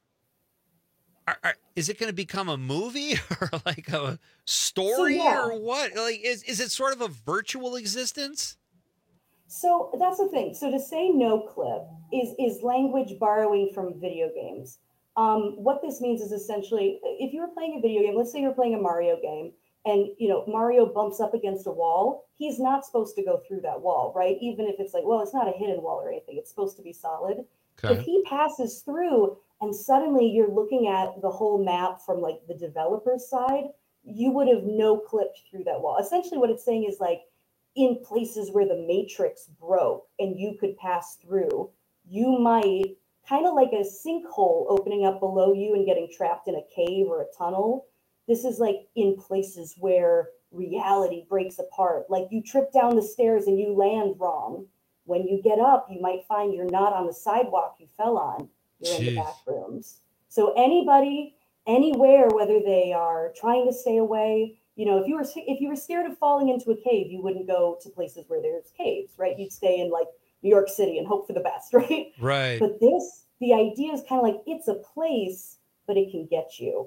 are, are, is it going to become a movie or like a story So, yeah. or what? Like, is, is it sort of a virtual existence? So that's the thing. So to say no clip is is language borrowing from video games. Um, what this means is essentially, if you were playing a video game, let's say you're playing a Mario game, and you know Mario bumps up against a wall, he's not supposed to go through that wall, right? Even if it's like, well, it's not a hidden wall or anything, it's supposed to be solid. Okay. If he passes through and suddenly you're looking at the whole map from like the developer's side, you would have no clipped through that wall. Essentially what it's saying is like, in places where the matrix broke and you could pass through, you might, kind of like a sinkhole opening up below you and getting trapped in a cave or a tunnel. This is like in places where reality breaks apart. Like you trip down the stairs and you land wrong. When you get up, you might find you're not on the sidewalk you fell on. You're in the Jeez. back rooms. So anybody, anywhere, whether they are trying to stay away, you know, if you were if you were scared of falling into a cave, you wouldn't go to places where there's caves, right? You'd stay in like New York City and hope for the best, right? Right. But this, the idea is kind of like it's a place, but it can get you.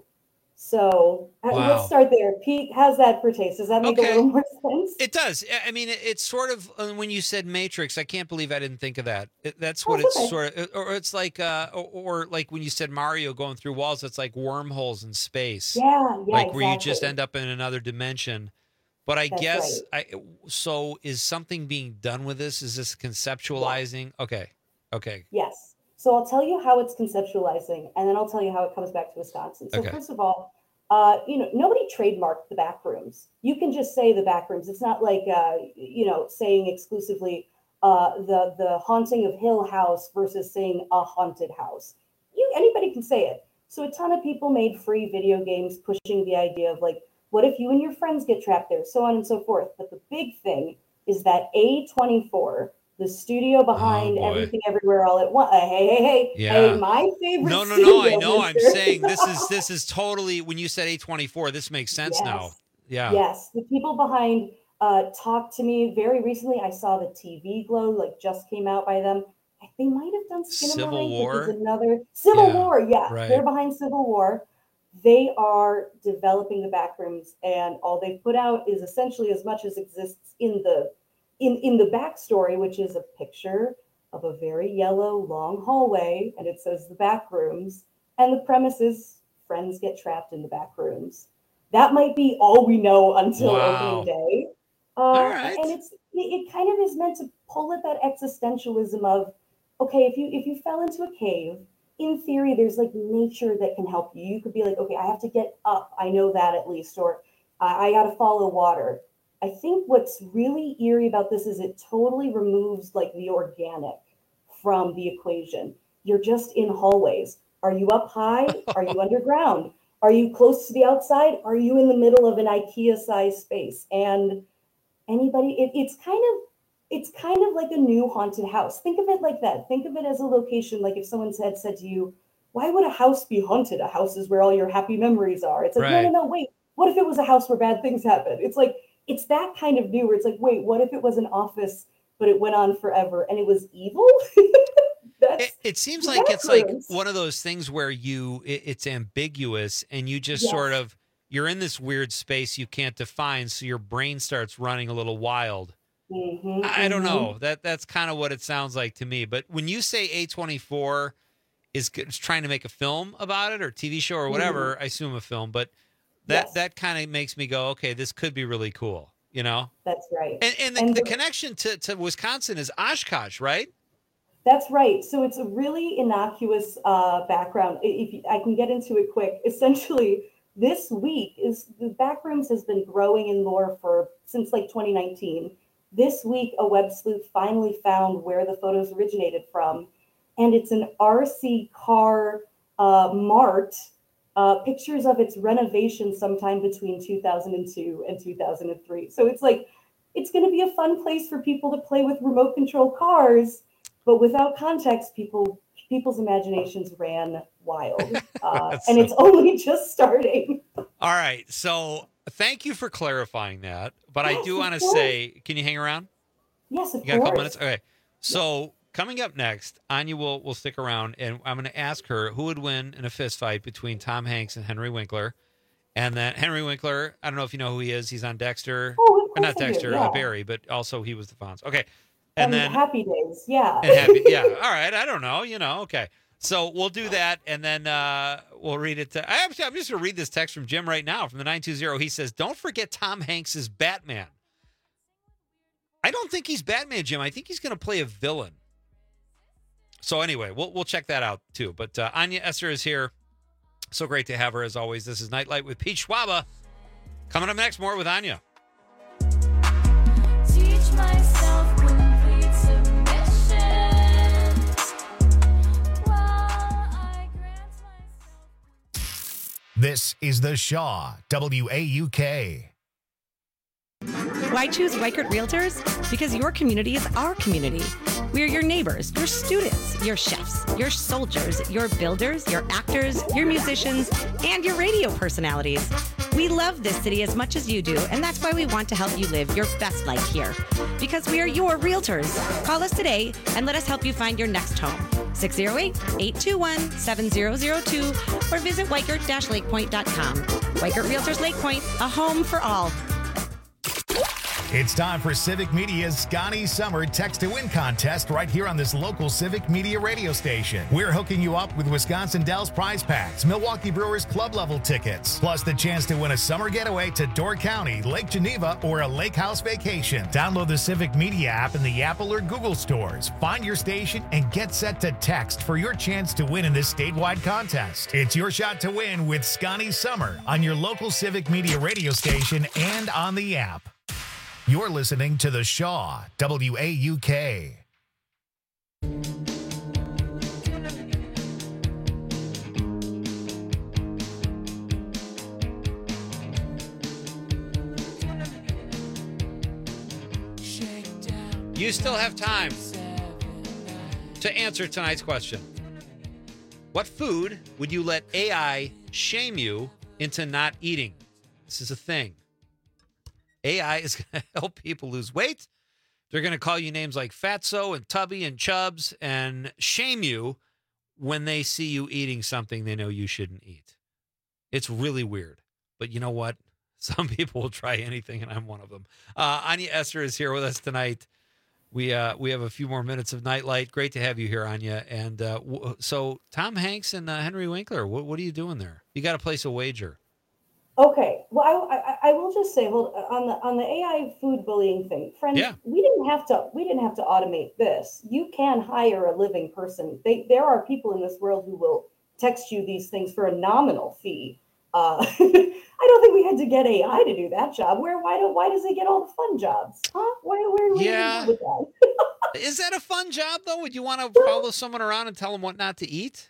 So uh, Wow. let's start there. Pete, how's that for taste? Does that make Okay. a little more sense? It does. I- I mean, it- it's sort of uh, when you said Matrix. I can't believe I didn't think of that. It, that's what Oh, it's okay. sort of, or it's like, uh, or, or like when you said Mario going through walls. It's like wormholes in space. Yeah, yeah, like where you just exactly. end up in another dimension. But I That's guess I. So is something being done with this? Is this conceptualizing? Okay. Okay. Yes. So I'll tell you how it's conceptualizing, and then I'll tell you how it comes back to Wisconsin. So Okay. first of all, uh, you know, nobody trademarked the back rooms. You can just say the back rooms. It's not like, uh, you know, saying exclusively uh, the the haunting of Hill House versus saying a haunted house. You anybody can say it. So a ton of people made free video games pushing the idea of like, what if you and your friends get trapped there, so on and so forth. But the big thing is that A twenty-four, the studio behind Oh, boy. Everything Everywhere All at Once. Uh, hey, hey, hey, Yeah. hey, my favorite. No, no, no. I studio, know. I'm mister. saying this is this is totally. When you said A twenty-four, this makes sense Yes. now. Yeah. Yes, the people behind uh, talked to me very recently. I saw the T V Glow, like just came out by them. They might have done Skinner Civil War? which is another Civil Yeah, War. Yeah, right. they're behind Civil War. They are developing the backrooms, and all they've put out is essentially as much as exists in the in in the backstory, which is a picture of a very yellow long hallway, and it says the backrooms, and the premise is friends get trapped in the backrooms. That might be all we know until Wow. opening day. Uh, All right. And it's it, it kind of is meant to pull at that existentialism of, okay, if you if you fell into a cave, in theory, there's like nature that can help you. You could be like, okay, I have to get up. I know that at least, or I, I got to follow water. I think what's really eerie about this is it totally removes like the organic from the equation. You're just in hallways. Are you up high? Are you underground? Are you close to the outside? Are you in the middle of an IKEA-sized space? And anybody, it, it's kind of it's kind of like a new haunted house. Think of it like that. Think of it as a location. Like if someone had said to you, why would a house be haunted? A house is where all your happy memories are. It's like, Right. no, no, no, wait. What if it was a house where bad things happen? It's like, it's that kind of new where it's like, wait, what if it was an office, but it went on forever and it was evil? That's, It, it seems the like it's like backrooms. one of those things where you it, it's ambiguous and you just Yes. sort of you're in this weird space you can't define, so your brain starts running a little wild. Mhm, I I don't mhm. know. That that's kind of what it sounds like to me. But when you say A twenty-four is, g- is trying to make a film about it or T V show or whatever, I assume a film, but that Yes. that kind of makes me go, okay, this could be really cool, you know? That's right. And and the, And the the- connection to, to Wisconsin is Oshkosh, right? That's right. So it's a really innocuous uh, background. I- If you, I can get into it quick, essentially, this week is the Backrooms has been growing in lore for since like twenty nineteen. This week, a web sleuth finally found where the photos originated from, and it's an R C car uh, mart. Uh, pictures of its renovation sometime between two thousand two and two thousand three. So it's like it's going to be a fun place for people to play with remote control cars. But without context, people people's imaginations ran wild, uh, That's and so- it's only just starting. All right. So thank you for clarifying that. But I Yes, do of want to course. say, can you hang around? Yes, of You got a course. couple minutes? Okay. So coming up next, Anya will will stick around, and I'm going to ask her who would win in a fist fight between Tom Hanks and Henry Winkler. And then Henry Winkler, I don't know if you know who he is. He's on Dexter. Oh, of or not course I do, Dexter, yeah. uh, Barry, but also he was the Fonz. Okay. And, And then Happy Days, yeah. and happy, yeah. All right. I don't know. You know. Okay. So we'll do that, and then uh, we'll read it. To, I actually, I'm just going to read this text from Jim right now from the nine two zero. He says, "Don't forget Tom Hanks is Batman." I don't think he's Batman, Jim. I think he's going to play a villain. So anyway, we'll we'll check that out too. But uh, Anya Esser is here. So great to have her as always. This is Nightlight with Pete Schwaba. Coming up next, more with Anya. Teach myself complete submission while I grant myself. This is the Shaw W A U K. Why choose Weichert Realtors? Because your community is our community. We're your neighbors, your students, your chefs, your soldiers, your builders, your actors, your musicians, and your radio personalities. We love this city as much as you do, and that's why we want to help you live your best life here. Because we are your realtors. Call us today and let us help you find your next home. six oh eight, eight two one, seven oh oh two or visit weichert dash lakepoint dot com. Weichert Realtors Lake Point, a home for all. It's time for Civic Media's Scotty Summer Text to Win contest right here on this local Civic Media radio station. We're hooking you up with Wisconsin Dells prize packs, Milwaukee Brewers club level tickets, plus the chance to win a summer getaway to Door County, Lake Geneva, or a lake house vacation. Download the Civic Media app in the Apple or Google stores. Find your station and get set to text for your chance to win in this statewide contest. It's your shot to win with Scotty Summer on your local Civic Media radio station and on the app. You're listening to The Shaw, W A U K. You still have time to answer tonight's question. What food would you let A I shame you into not eating? This is a thing. A I is going to help people lose weight. They're going to call you names like Fatso and Tubby and Chubs and shame you when they see you eating something they know you shouldn't eat. It's really weird. But you know what? Some people will try anything, and I'm one of them. Uh, Anya Esser is here with us tonight. We uh, we have a few more minutes of Nightlight. Great to have you here, Anya. And uh, w- so Tom Hanks and uh, Henry Winkler, what, what are you doing there? You got to place a wager. Okay. Well, I, I, I will just say, well, on the on the A I food bullying thing, friends, Yeah. we didn't have to we didn't have to automate this. You can hire a living person. They, there are people in this world who will text you these things for a nominal fee. Uh, I don't think we had to get A I to do that job. Where why do why does it get all the fun jobs? Huh? Where where where Yeah. do we go with that? Is that a fun job, though? Would you want to follow someone around and tell them what not to eat?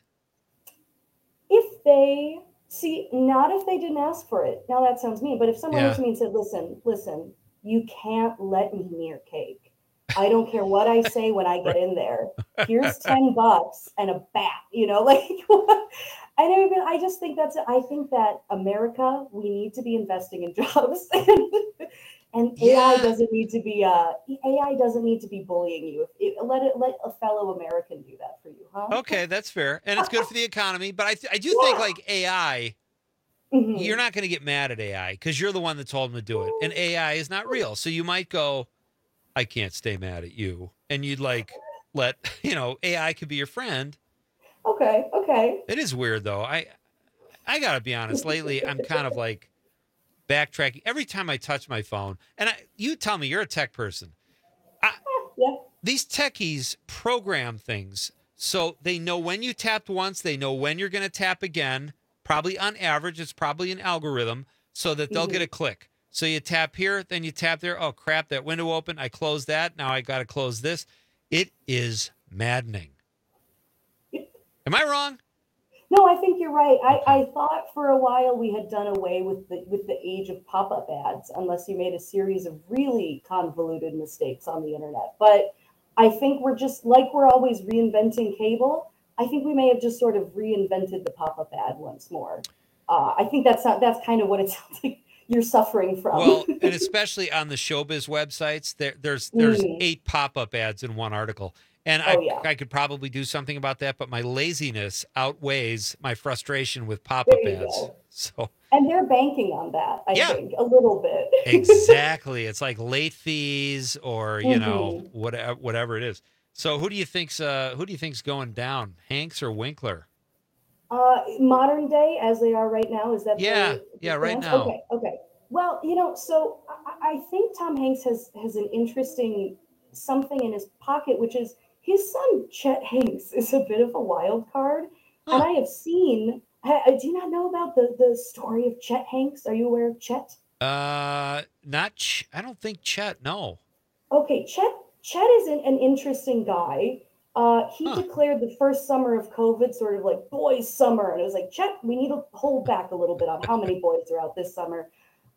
If they see, not if they didn't ask for it. Now that sounds mean, but if someone Yeah. looked at me and said, "Listen, listen, you can't let me near cake. I don't care what I say when I get in there. Here's ten bucks and a bat." You know, like I don't even. I just think that's. I think that America, we need to be investing in jobs, and, and A I Yeah. doesn't need to be. Uh, A I doesn't need to be bullying you. If it, let it let a fellow American do that for you, huh? Okay, that's fair, and it's good for the economy. But I, th- I do think like A I, Mhm. you're not going to get mad at A I because you're the one that told them to do it, and A I is not real. So you might go, I can't stay mad at you, and you'd like let you know A I could be your friend. Okay, okay. It is weird though. I I gotta be honest. Lately, I'm kind of like backtracking every time I touch my phone. And I, you tell me you're a tech person. I, yeah. These techies program things so they know when you tapped once, they know when you're going to tap again. Probably on average, it's probably an algorithm so that they'll Mhm. get a click. So you tap here, then you tap there. Oh crap! That window opened. I closed that. Now I got to close this. It is maddening. Am I wrong? No, I think you're right. I, I thought for a while we had done away with the with the age of pop-up ads, unless you made a series of really convoluted mistakes on the internet. But I think we're just like we're always reinventing cable. I think we may have just sort of reinvented the pop-up ad once more. Uh, I think that's not that's kind of what it sounds like you're suffering from. Well, and especially on the showbiz websites, there, there's there's Mhm. eight pop-up ads in one article, and Oh, I yeah. I could probably do something about that, but my laziness outweighs my frustration with pop-up There you ads. go. So And they're banking on that, I Yeah. think, a little bit. exactly, it's like late fees or you know Mhm. whatever whatever it is. So who do you think's uh, who do you think's going down, Hanks or Winkler? Uh, modern day, as they are right now, is that the- Yeah, the yeah, right stance? now. Okay, okay. Well, you know, so I, I think Tom Hanks has has an interesting something in his pocket, which is his son Chet Hanks is a bit of a wild card, and I have seen. I, I do you not know about the the story of Chet Hanks? Are you aware of Chet? Uh, not Ch- I don't think Chet. No. Okay, Chet Chet is an, an interesting guy. Uh, he declared the first summer of COVID sort of like boys' summer, and it was like, Chet, we need to hold back a little bit on how many boys are out this summer.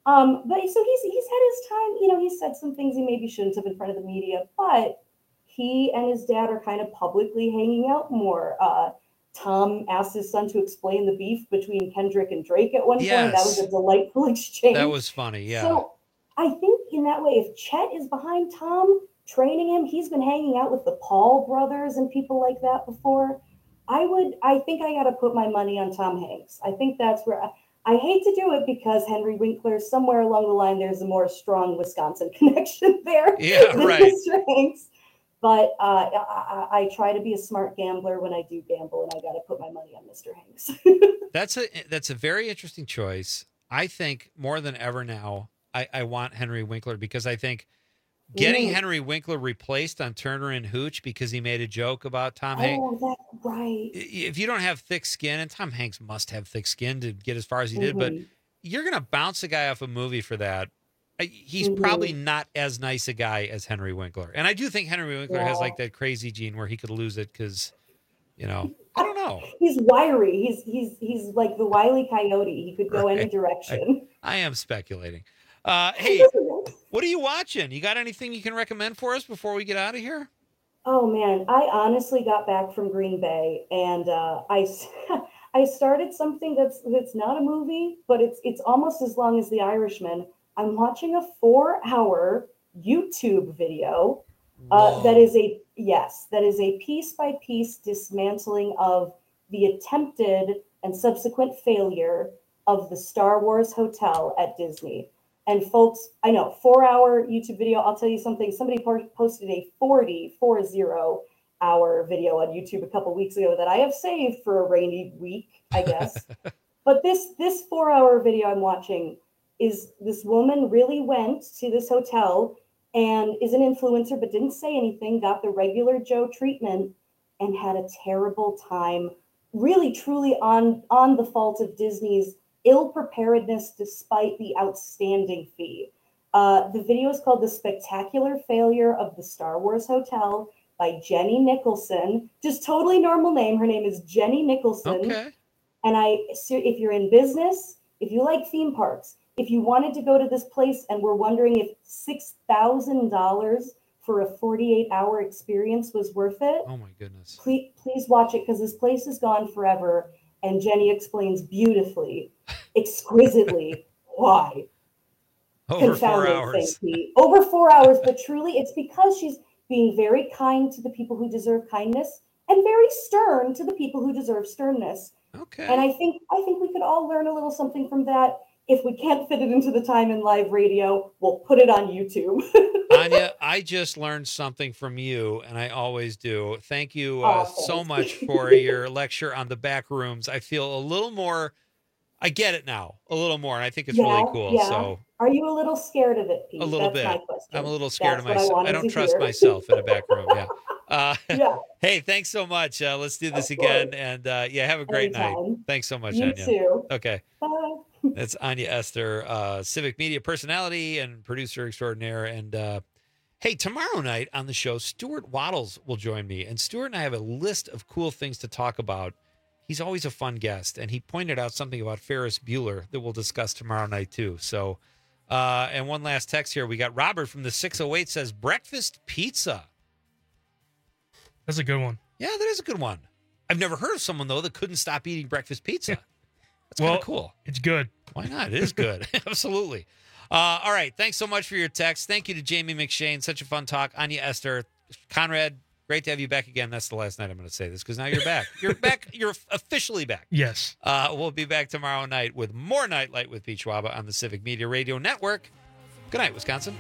Um, but so he's he's had his time. You know, he said some things he maybe shouldn't have in front of the media, but he and his dad are kind of publicly hanging out more. Uh, Tom asked his son to explain the beef between Kendrick and Drake at one Yes. point. That was a delightful exchange. That was funny. Yeah. So I think in that way, if Chet is behind Tom training him, he's been hanging out with the Paul brothers and people like that before. I would, I think I got to put my money on Tom Hanks. I think that's where I, I hate to do it because Henry Winkler, somewhere along the line, there's a more strong Wisconsin connection there. Yeah, than right. Mister Hanks. But uh, I, I, I try to be a smart gambler when I do gamble, and I got to put my money on Mister Hanks. That's a that's a very interesting choice. I think more than ever now, I, I want Henry Winkler because I think getting Mm. Henry Winkler replaced on Turner and Hooch because he made a joke about Tom Hanks. Oh, that's right. If you don't have thick skin, and Tom Hanks must have thick skin to get as far as he did, but Mhm. you're going to bounce a guy off a movie for that. I- He's Mhm. probably not as nice a guy as Henry Winkler. And I do think Henry Winkler has Yeah. like that crazy gene where he could lose it because, you know, I don't know. He's wiry. He's he's he's like the Wile E. Coyote. He could go any Right. direction. I am speculating. Uh, hey, what are you watching? You got anything you can recommend for us before we get out of here? Oh man, I honestly got back from Green Bay, and uh, I s- I started something that's that's not a movie, but it's it's almost as long as The Irishman. I'm watching a four-hour YouTube video uh, that is a yes, that is a piece-by-piece dismantling of the attempted and subsequent failure of the Star Wars Hotel at Disney. And folks, I know, four-hour YouTube video. I'll tell you something. Somebody po- posted a forty, four zero hour video on YouTube a couple weeks ago that I have saved for a rainy week, I guess. But this this four-hour video I'm watching is this woman really went to this hotel and is an influencer, but didn't say anything, got the regular Joe treatment, and had a terrible time, really truly on on the fault of Disney's ill preparedness despite the outstanding fee. Uh, the video is called The Spectacular Failure of the Star Wars Hotel by Jenny Nicholson. Just totally normal name. Her name is Jenny Nicholson. Okay. And I, so if you're in business, if you like theme parks, if you wanted to go to this place and were wondering if six thousand dollars for a forty-eight hour experience was worth it, Oh my goodness. please, please watch it because this place is gone forever. And Jenny explains beautifully, exquisitely why. Over four Confounding hours. thing, Pete. Over four hours, but truly it's because she's being very kind to the people who deserve kindness and very stern to the people who deserve sternness. Okay. And I think I think we could all learn a little something from that. If we can't fit it into the time in live radio, we'll put it on YouTube. Anya, I just learned something from you, and I always do. Thank you uh, Oh, so thanks. much for your lecture on the back rooms. I feel a little more, I get it now, a little more, and I think it's really cool. Yeah. So Are you a little scared of it, Pete? a little That's bit. my question. I'm a little scared That's of what I myself. I, wanted don't to trust hear. myself in a back room. Yeah. Uh, Yeah. Hey, thanks so much. Uh, let's do this Of again, course. and uh, yeah, have a great night. Anytime. Thanks so much, You Anya. too. Okay. Bye. That's Anya Esther, uh, Civic Media personality and producer extraordinaire. And uh, hey, tomorrow night on the show, Stuart Waddles will join me. And Stuart and I have a list of cool things to talk about. He's always a fun guest. And he pointed out something about Ferris Bueller that we'll discuss tomorrow night, too. So, uh, and one last text here. We got Robert from the six oh eight says breakfast pizza. That's a good one. Yeah, that is a good one. I've never heard of someone, though, that couldn't stop eating breakfast pizza. That's Well, kind of cool. It's good. Why not? It is good. Absolutely. Uh, all right. Thanks so much for your text. Thank you to Jamie McShane. Such a fun talk. Anya Esther. Conrad, great to have you back again. That's the last night I'm going to say this because now you're back. You're back. You're officially back. Yes. Uh, we'll be back tomorrow night with more Nightlight with Pete Schwaba on the Civic Media Radio Network. Good night, Wisconsin.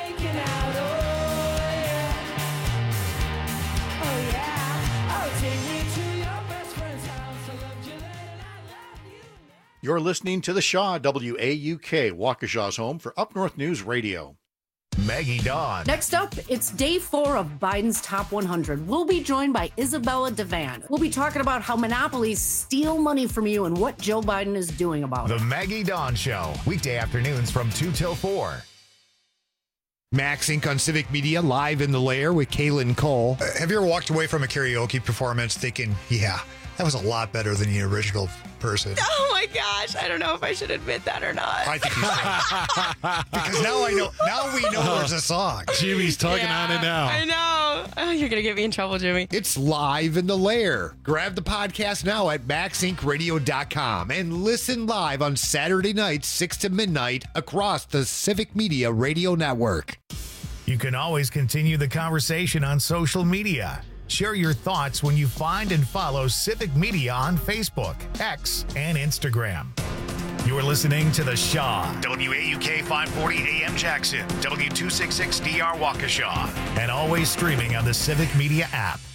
You're listening to the Shaw W A U K, Waukesha's home for Up North News Radio. Maggie Dawn. Next up, it's day four of Biden's Top one hundred. We'll be joined by Isabella Devan. We'll be talking about how monopolies steal money from you and what Joe Biden is doing about The it. Maggie Dawn Show, weekday afternoons from two till four. Max Inc on Civic Media, live in the lair with Kaylin Cole. Uh, have you ever walked away from a karaoke performance thinking, yeah, That was a lot better than the original person. Oh my gosh, I don't know if I should admit that or not. I think you should. Because now I know. Now we know there's a song. Jimmy's tugging Yeah, on it now. I know. Oh, you're gonna get me in trouble, Jimmy. It's live in the lair. Grab the podcast now at max inc radio dot com and listen live on Saturday nights, six to midnight, across the Civic Media Radio Network. You can always continue the conversation on social media. Share your thoughts when you find and follow Civic Media on Facebook, X, and Instagram. You're listening to The Shaw, W A U K five forty A M Jackson, W two sixty-six D R Waukesha, and always streaming on the Civic Media app.